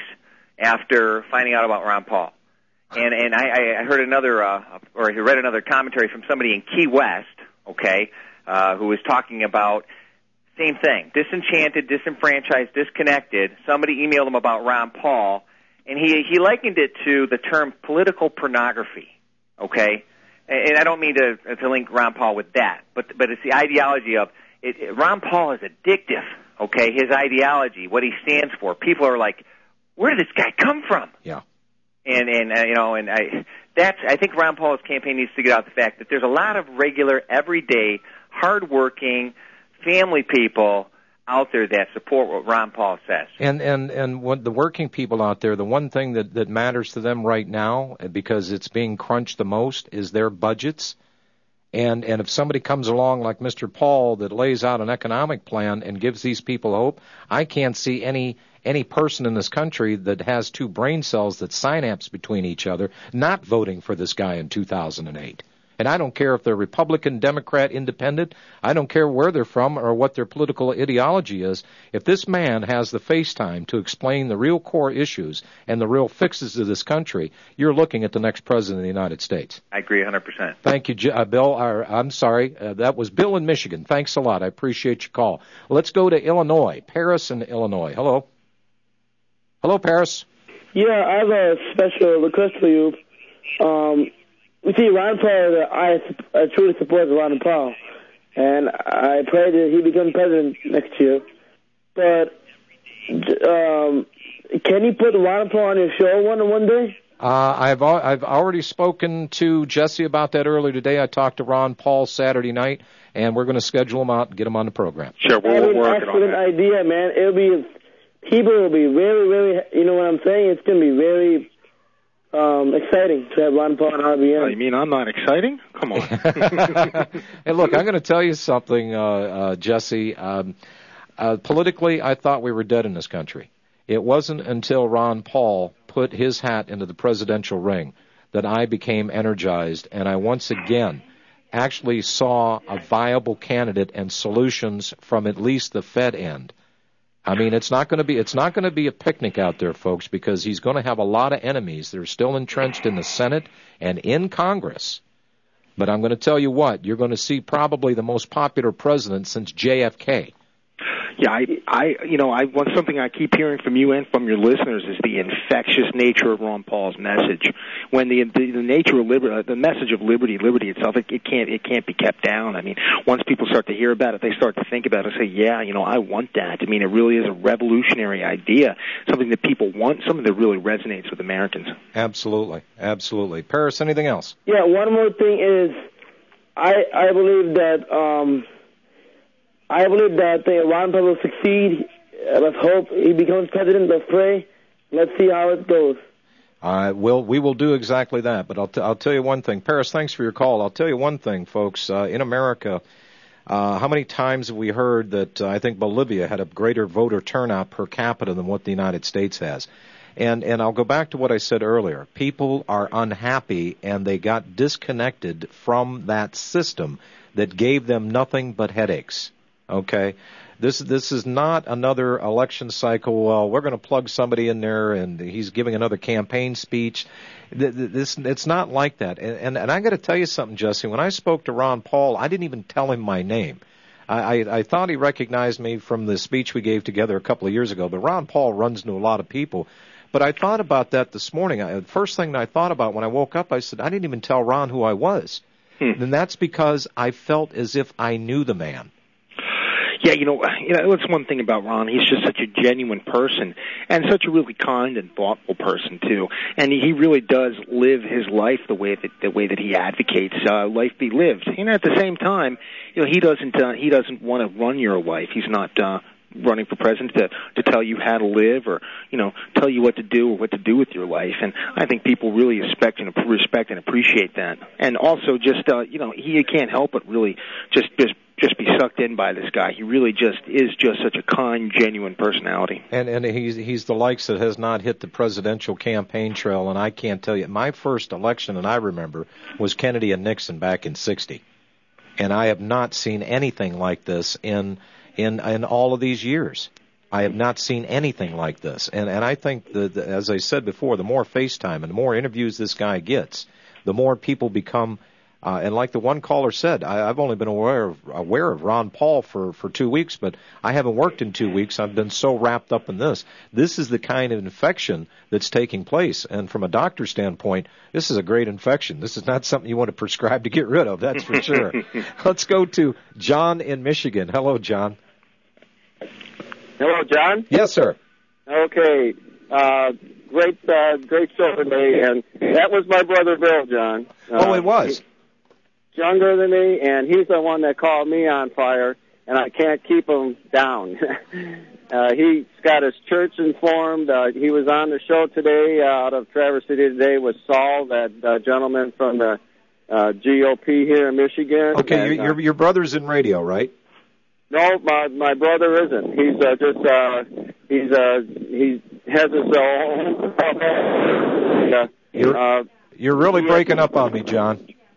after finding out about Ron Paul. And and I, I heard another, uh, or I read another commentary from somebody in Key West, okay, uh, who was talking about same thing, disenchanted, disenfranchised, disconnected. Somebody emailed him about Ron Paul, and he he likened it to the term political pornography, okay. And, and I don't mean to to link Ron Paul with that, but but it's the ideology of it, it, Ron Paul is addictive, okay. His ideology, what he stands for. People are like, where did this guy come from? Yeah. And, and uh, you know, and I, that's, I think Ron Paul's campaign needs to get out the fact that there's a lot of regular, everyday, hardworking, family people out there that support what Ron Paul says. And and and what the working people out there, the one thing that, that matters to them right now, because it's being crunched the most, is their budgets. And and if somebody comes along like Mister Paul that lays out an economic plan and gives these people hope, I can't see any any person in this country that has two brain cells that synapse between each other not voting for this guy in two thousand eight. And I don't care if they're Republican, Democrat, Independent. I don't care where they're from or what their political ideology is. If this man has the face time to explain the real core issues and the real fixes of this country, you're looking at the next president of the United States. I agree one hundred percent. Thank you, J- uh, Bill. Or, I'm sorry. Uh, that was Bill in Michigan. Thanks a lot. I appreciate your call. Let's go to Illinois. Paris in Illinois. Hello. Hello, Paris. Yeah, I have a special request for you. Um, you see, Ron Paul, I, I truly support Ron Paul, and I pray that he becomes president next year. But um, can you put Ron Paul on your show one one day? Uh, I've al- I've already spoken to Jesse about that earlier today. I talked to Ron Paul Saturday night, and we're going to schedule him out and get him on the program. Sure, we'll, I we'll mean, work it on excellent that. idea, man. It'll be people will be very, very. You know what I'm saying? It's going to be very um, exciting to have Ron Paul on R B N. Oh, you mean I'm not exciting? Come on. Hey, look, I'm going to tell you something, uh, uh, Jesse. Um, uh, politically, I thought we were dead in this country. It wasn't until Ron Paul put his hat into the presidential ring that I became energized, and I once again actually saw a viable candidate and solutions from at least the Fed end. I mean, it's not going to be it's not going to be a picnic out there, folks, because he's going to have a lot of enemies. They're still entrenched in the Senate and in Congress. But I'm going to tell you what, you're going to see probably the most popular president since J F K. Yeah, I, I, you know, I want something I keep hearing from you and from your listeners is the infectious nature of Ron Paul's message. When the the, the nature of liberty, the message of liberty, liberty itself, it, it can't it can't be kept down. I mean, once people start to hear about it, they start to think about it and say, yeah, you know, I want that. I mean, it really is a revolutionary idea, something that people want, something that really resonates with Americans. Absolutely, absolutely. Paris, anything else? Yeah, one more thing is, I I believe that. Um, I believe that uh, Ron Paul will succeed. Uh, let's hope he becomes president. Let's pray. Let's see how it goes. Uh, we'll, we will do exactly that. But I'll, t- I'll tell you one thing. Paris, thanks for your call. I'll tell you one thing, folks. Uh, in America, uh, how many times have we heard that uh, I think Bolivia had a greater voter turnout per capita than what the United States has? And, and I'll go back to what I said earlier. People are unhappy, and they got disconnected from that system that gave them nothing but headaches. Okay, this this is not another election cycle. Well, we're going to plug somebody in there, and he's giving another campaign speech. This it's not like that. And and, and I got to tell you something, Jesse. When I spoke to Ron Paul, I didn't even tell him my name. I, I, I thought he recognized me from the speech we gave together a couple of years ago. But Ron Paul runs into a lot of people. But I thought about that this morning. I, the first thing that I thought about when I woke up, I said, I didn't even tell Ron who I was. Hmm. And that's because I felt as if I knew the man. Yeah, you know, you know, that's one thing about Ron. He's just such a genuine person and such a really kind and thoughtful person too. And he really does live his life the way that the way that he advocates uh, life be lived. And at the same time, you know, he doesn't uh, he doesn't want to run your life. He's not uh, running for president to to tell you how to live or you know tell you what to do or what to do with your life. And I think people really respect and respect and appreciate that. And also, just uh, you know, he can't help but really just just. just be sucked in by this guy. He really just is just such a kind, genuine personality. And and he's he's the likes that has not hit the presidential campaign trail, and I can't tell you. My first election, and I remember, was Kennedy and Nixon back in sixty. And I have not seen anything like this in in in all of these years. I have not seen anything like this. And and I think, that, that, as I said before, the more FaceTime and the more interviews this guy gets, the more people become... Uh, and like the one caller said, I, I've only been aware of, aware of Ron Paul for, for two weeks, but I haven't worked in two weeks. I've been so wrapped up in this. This is the kind of infection that's taking place. And from a doctor's standpoint, this is a great infection. This is not something you want to prescribe to get rid of, that's for sure. Let's go to John in Michigan. Hello, John. Hello, John? Yes, sir. Okay. Uh, great, uh, great show today. And that was my brother Bill, John. Uh, oh, it was? He, younger than me, and he's the one that called me on fire, and I can't keep him down. uh, he's got his church informed. Uh, he was on the show today uh, out of Traverse City today with Saul, that uh, gentleman from the uh, G O P here in Michigan. Okay, and, your, your, your brother's in radio, right? No, my my brother isn't. He's uh, just uh, he's uh, he has his own. Uh, you're, uh, you're really breaking up on me, John.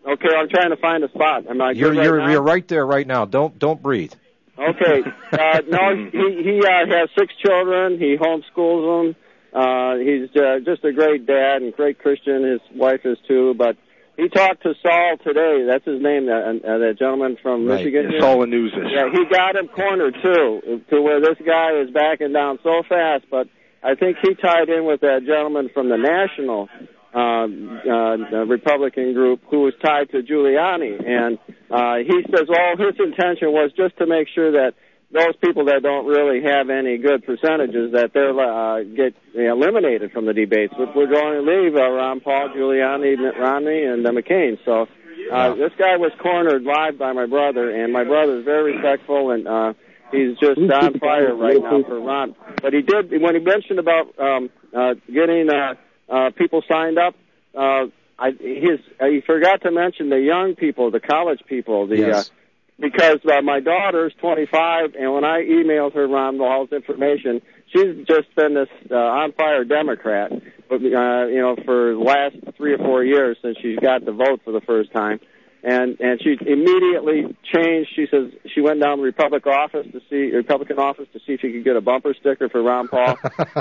Okay, I'm trying to find a spot. Am I You're good right you're now? you're right there right now. Don't don't breathe. Okay. Uh, no, he he uh, has six children. He homeschools them. Uh, he's uh, just a great dad and great Christian. His wife is too. But he talked to Saul today. That's his name. That uh, that gentleman from Right. Michigan. Yeah, Saul Anuzis. Yeah, he got him cornered too, to where this guy is backing down so fast. But I think he tied in with that gentleman from the national uh, uh, Republican group who was tied to Giuliani, and uh, he says all his intention was just to make sure that those people that don't really have any good percentages, that they'll uh, get eliminated from the debates, which we're going to leave uh, Ron Paul, Giuliani, Mitt Romney, and uh, McCain. So uh, this guy was cornered live by my brother, and my brother is very respectful, and uh, he's just on fire right now for Ron. But he did, when he mentioned about um, uh, getting uh, uh, people signed up, uh, I, his, uh, he forgot to mention the young people, the college people, the Yes. uh, because uh, my daughter's twenty-five, and when I emailed her Ron Paul's information, she's just been this uh, on-fire Democrat, but, uh, you know, for the last three or four years since she got the vote for the first time. And and she immediately changed. She says she went down to the Republican office to see Republican office to see if she could get a bumper sticker for Ron Paul.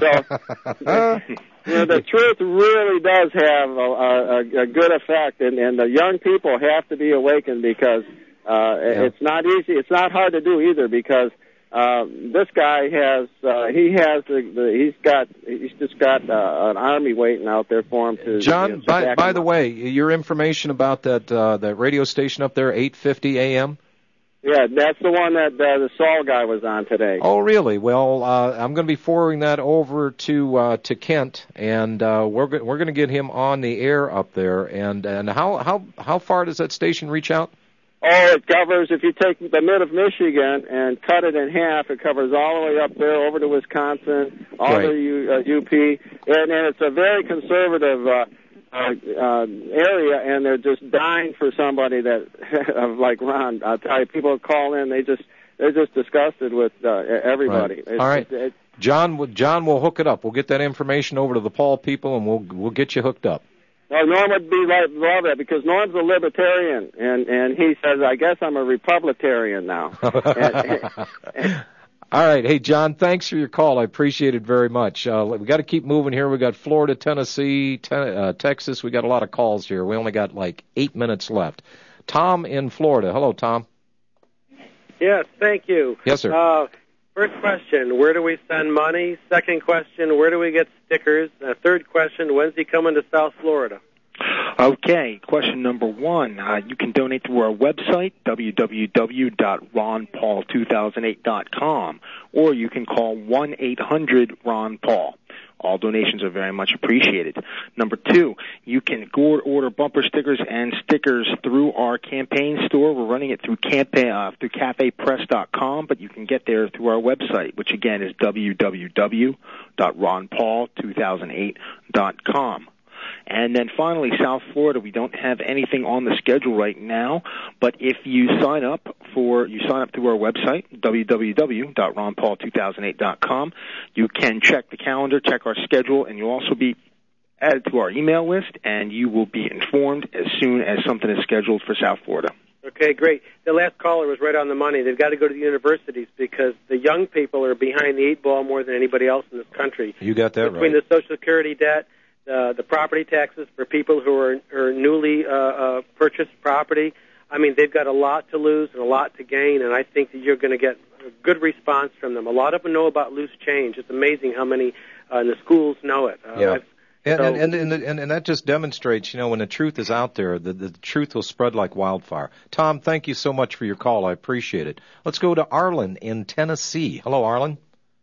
So you know, the truth really does have a, a, a good effect, and, and the young people have to be awakened because uh, Yeah. it's not easy. It's not hard to do either because uh, this guy has uh, he has the, the he's got he's just got uh, an army waiting out there for him to. John, you know, by back by him the up. way, your information about that uh, that radio station up there, eight fifty A M. Yeah, that's the one that uh, the Saul guy was on today. Oh, really? Well, uh, I'm going to be forwarding that over to uh, to Kent, and uh, we're go- we're going to get him on the air up there. And and how how how far does that station reach out? Oh, it covers, if you take the mid of Michigan and cut it in half, it covers all the way up there over to Wisconsin, all Right. to U, uh, U P, and, and it's a very conservative uh, uh, uh, area, and they're just dying for somebody that, of like Ron. I'll tell you, people call in, they just, they're just disgusted with uh, everybody. Right. It's, All right. It, it, John, will- John will hook it up. We'll get that information over to the Paul people, and we'll we'll get you hooked up. Well, Norm would be like, love that because Norm's a libertarian, and and he says, I guess I'm a Republictarian now. and, All right. Hey, John, thanks for your call. I appreciate it very much. Uh, we got to keep moving here. We got Florida, Tennessee, ten, uh, Texas. We got a lot of calls here. We only got like eight minutes left. Tom in Florida. Hello, Tom. Yes, thank you. Yes, sir. Uh, first question, where do we send money? Second question, where do we get stickers? Uh, third question, when's he coming to South Florida? Okay, question number one. Uh, you can donate through our website, w w w dot ron paul two thousand eight dot com, or you can call one eight hundred ron paul. All donations are very much appreciated. Number two, you can go order bumper stickers and stickers through our campaign store. We're running it through campaign uh, through cafe press dot com, but you can get there through our website, which again is w w w dot ron paul two thousand eight dot com. And then finally, South Florida, we don't have anything on the schedule right now, but if you sign up for, you sign up through our website, w w w dot ron paul two thousand eight dot com, you can check the calendar, check our schedule, and you'll also be added to our email list, and you will be informed as soon as something is scheduled for South Florida. Okay, great. The last caller was right on the money. They've got to go to the universities because the young people are behind the eight ball more than anybody else in this country. You got that Between right. the Social Security debt, uh, the property taxes for people who are, are newly uh, uh, purchased property. I mean, they've got a lot to lose and a lot to gain, and I think that you're going to get a good response from them. A lot of them know about loose change. It's amazing how many uh, in the schools know it. Uh, Yeah. I've- And, so- and, and, and, and that just demonstrates, you know, when the truth is out there, the, the truth will spread like wildfire. Tom, thank you so much for your call. I appreciate it. Let's go to Arlen in Tennessee. Hello, Arlen.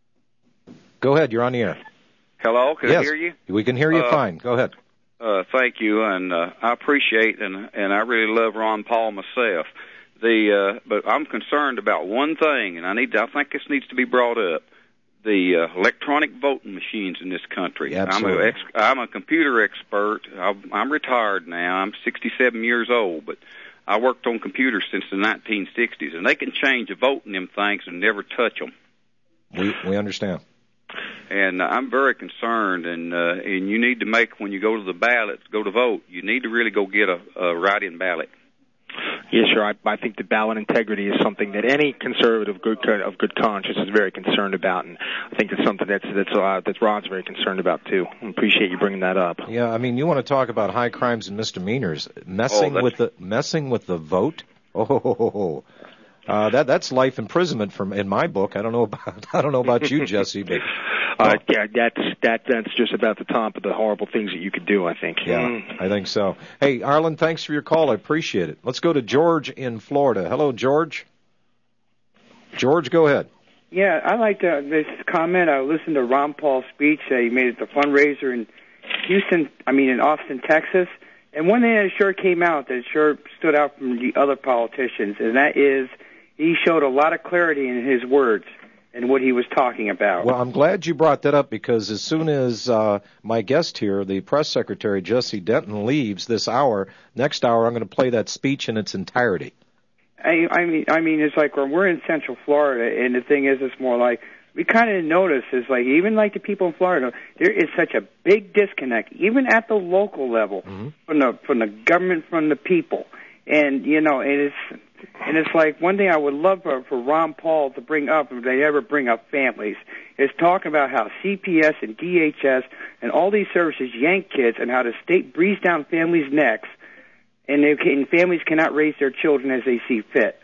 Go ahead. You're on the air. Hello, can yes, I hear you? We can hear you Uh, fine. Go ahead. Uh, thank you, and uh, I appreciate and and I really love Ron Paul myself. The uh, but I'm concerned about one thing, and I need to, I think this needs to be brought up. The uh, electronic voting machines in this country. Absolutely. I'm a ex- I'm a computer expert. I'm, I'm retired now. I'm sixty-seven years old, but I worked on computers since the nineteen sixties, and they can change the vote in them things and never touch them. We we understand. And I'm very concerned, and uh, and you need to make, when you go to the ballots, go to vote, you need to really go get a, a write-in ballot. Yes, sure. I, I think the ballot integrity is something that any conservative good of good conscience is very concerned about, and I think it's something that's that's uh, that Ron's very concerned about too. I appreciate you bringing that up. Yeah, I mean, you want to talk about high crimes and misdemeanors, messing Oh, with the messing with the vote. Oh, ho, ho, ho, ho. Uh, that that's life imprisonment from in my book. I don't know about I don't know about you, Jesse, but uh, yeah, that's that that's just about the top of the horrible things that you could do, I think. yeah, Mm. I think so. Hey, Arlen, thanks for your call. I appreciate it. Let's go to George in Florida. Hello, George. George, go ahead. Yeah, I like to, this comment. I listened to Ron Paul's speech. Uh, he made it the fundraiser in Houston, I mean in Austin, Texas. And one thing that sure came out that sure stood out from the other politicians, and that is he showed a lot of clarity in his words and what he was talking about. Well, I'm glad you brought that up because as soon as uh, my guest here, the press secretary, Jesse Denton, leaves this hour, next hour I'm going to play that speech in its entirety. I, I mean, I mean, it's like when we're in Central Florida, and the thing is, it's more like we kind of notice is like even like the people in Florida, there is such a big disconnect, even at the local level, mm-hmm. from the from the government, from the people, and you know, it is. And it's like one thing I would love for, for Ron Paul to bring up, if they ever bring up families, is talking about how C P S and D H S and all these services yank kids and how the state breathes down families' necks and, they can, and families cannot raise their children as they see fit.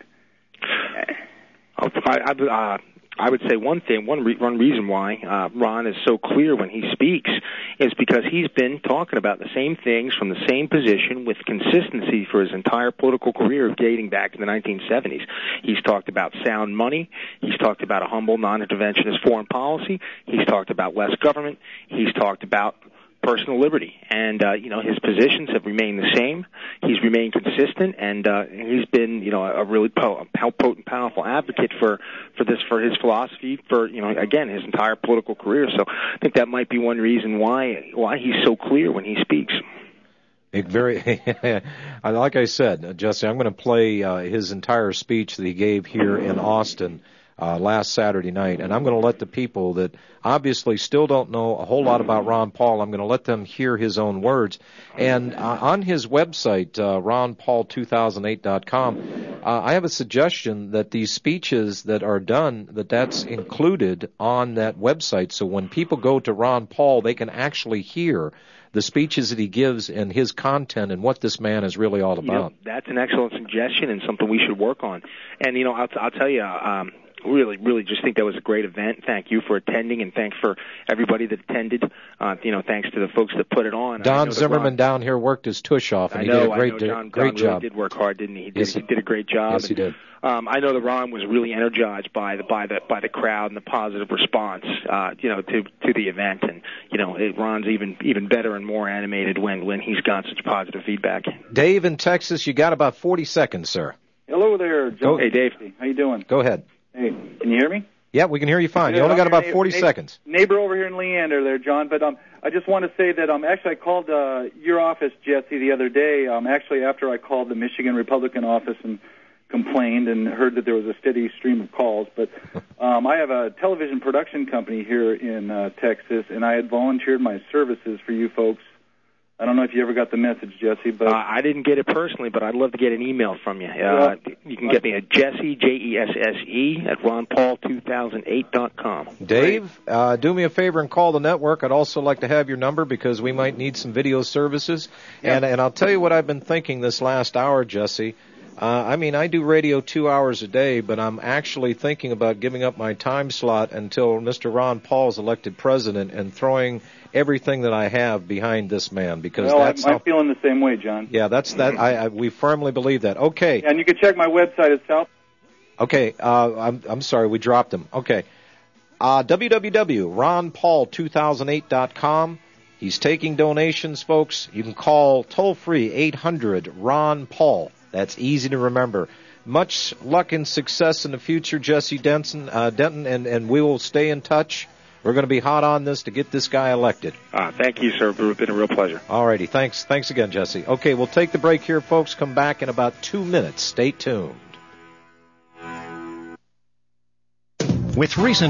I, I, uh, I would say one thing, one, re- one reason why uh, Ron is so clear when he speaks is because he's been talking about the same things from the same position with consistency for his entire political career dating back to the nineteen seventies. He's talked about sound money. He's talked about a humble, non-interventionist foreign policy. He's talked about less government. He's talked about personal liberty, and uh, you know his positions have remained the same. He's remained consistent, and uh, he's been you know a really po- a potent, powerful advocate for for this for his philosophy for you know again his entire political career. So I think that might be one reason why why he's so clear when he speaks. It very, like I said, Jesse, I'm going to play uh, his entire speech that he gave here in Austin Uh, last Saturday night, and I'm going to let the people that obviously still don't know a whole lot about Ron Paul, I'm going to let them hear his own words. And uh, on his website, uh, ron paul two thousand eight dot com, uh, I have a suggestion that these speeches that are done, that that's included on that website, so when people go to Ron Paul, they can actually hear the speeches that he gives and his content and what this man is really all about. You know, that's an excellent suggestion and something we should work on. And, you know, I'll, t- I'll tell you, um, really, really just think that was a great event. Thank you for attending, and thanks for everybody that attended. Uh, you know, thanks to the folks that put it on. Don Zimmerman Ron, down here worked his tush off, and I he know, did a great, I know John, great John job. Really did work hard, didn't he? He did, yes, he did a great job. Yes, he did. Um, I know that Ron was really energized by the by the by the crowd and the positive response, uh, you know, to to the event, and you know, it, Ron's even even better and more animated when when he's got such positive feedback. Dave in Texas, you got about forty seconds, sir. Hello there, Joe. Hey, Dave. How you doing? Go ahead. Hey, can you hear me? Yeah, we can hear you fine. Yeah, you only got about neighbor, forty neighbor, seconds. Neighbor over here in Leander there, John. But um, I just want to say that um, actually I called uh, your office, Jesse, the other day. Um, actually after I called the Michigan Republican office and complained and heard that there was a steady stream of calls. But um, I have a television production company here in uh, Texas, and I had volunteered my services for you folks. I don't know if you ever got the message, Jesse, but uh, I didn't get it personally, but I'd love to get an email from you. Uh, well, you can get me at Jesse, J E S S E, at ron paul two thousand eight dot com. Dave, uh, do me a favor and call the network. I'd also like to have your number because we might need some video services. Yeah. And, and I'll tell you what I've been thinking this last hour, Jesse. Uh, I mean, I do radio two hours a day, but I'm actually thinking about giving up my time slot until Mister Ron Paul is elected president and throwing everything that I have behind this man, because well, that's I'm, how, I'm feeling the same way, John. Yeah, that's that. I, I we firmly believe that. Okay. And you can check my website at South. Okay, uh, I'm I'm sorry, we dropped him. Okay, uh, w w w dot ron paul two thousand eight dot com. He's taking donations, folks. You can call toll free eight hundred ron paul. That's easy to remember. Much luck and success in the future, Jesse Denton, uh, Denton, and, and we will stay in touch. We're going to be hot on this to get this guy elected. Uh, thank you, sir. It's been a real pleasure. All righty. Thanks. Thanks again, Jesse. Okay, we'll take the break here, folks. Come back in about two minutes. Stay tuned. With recent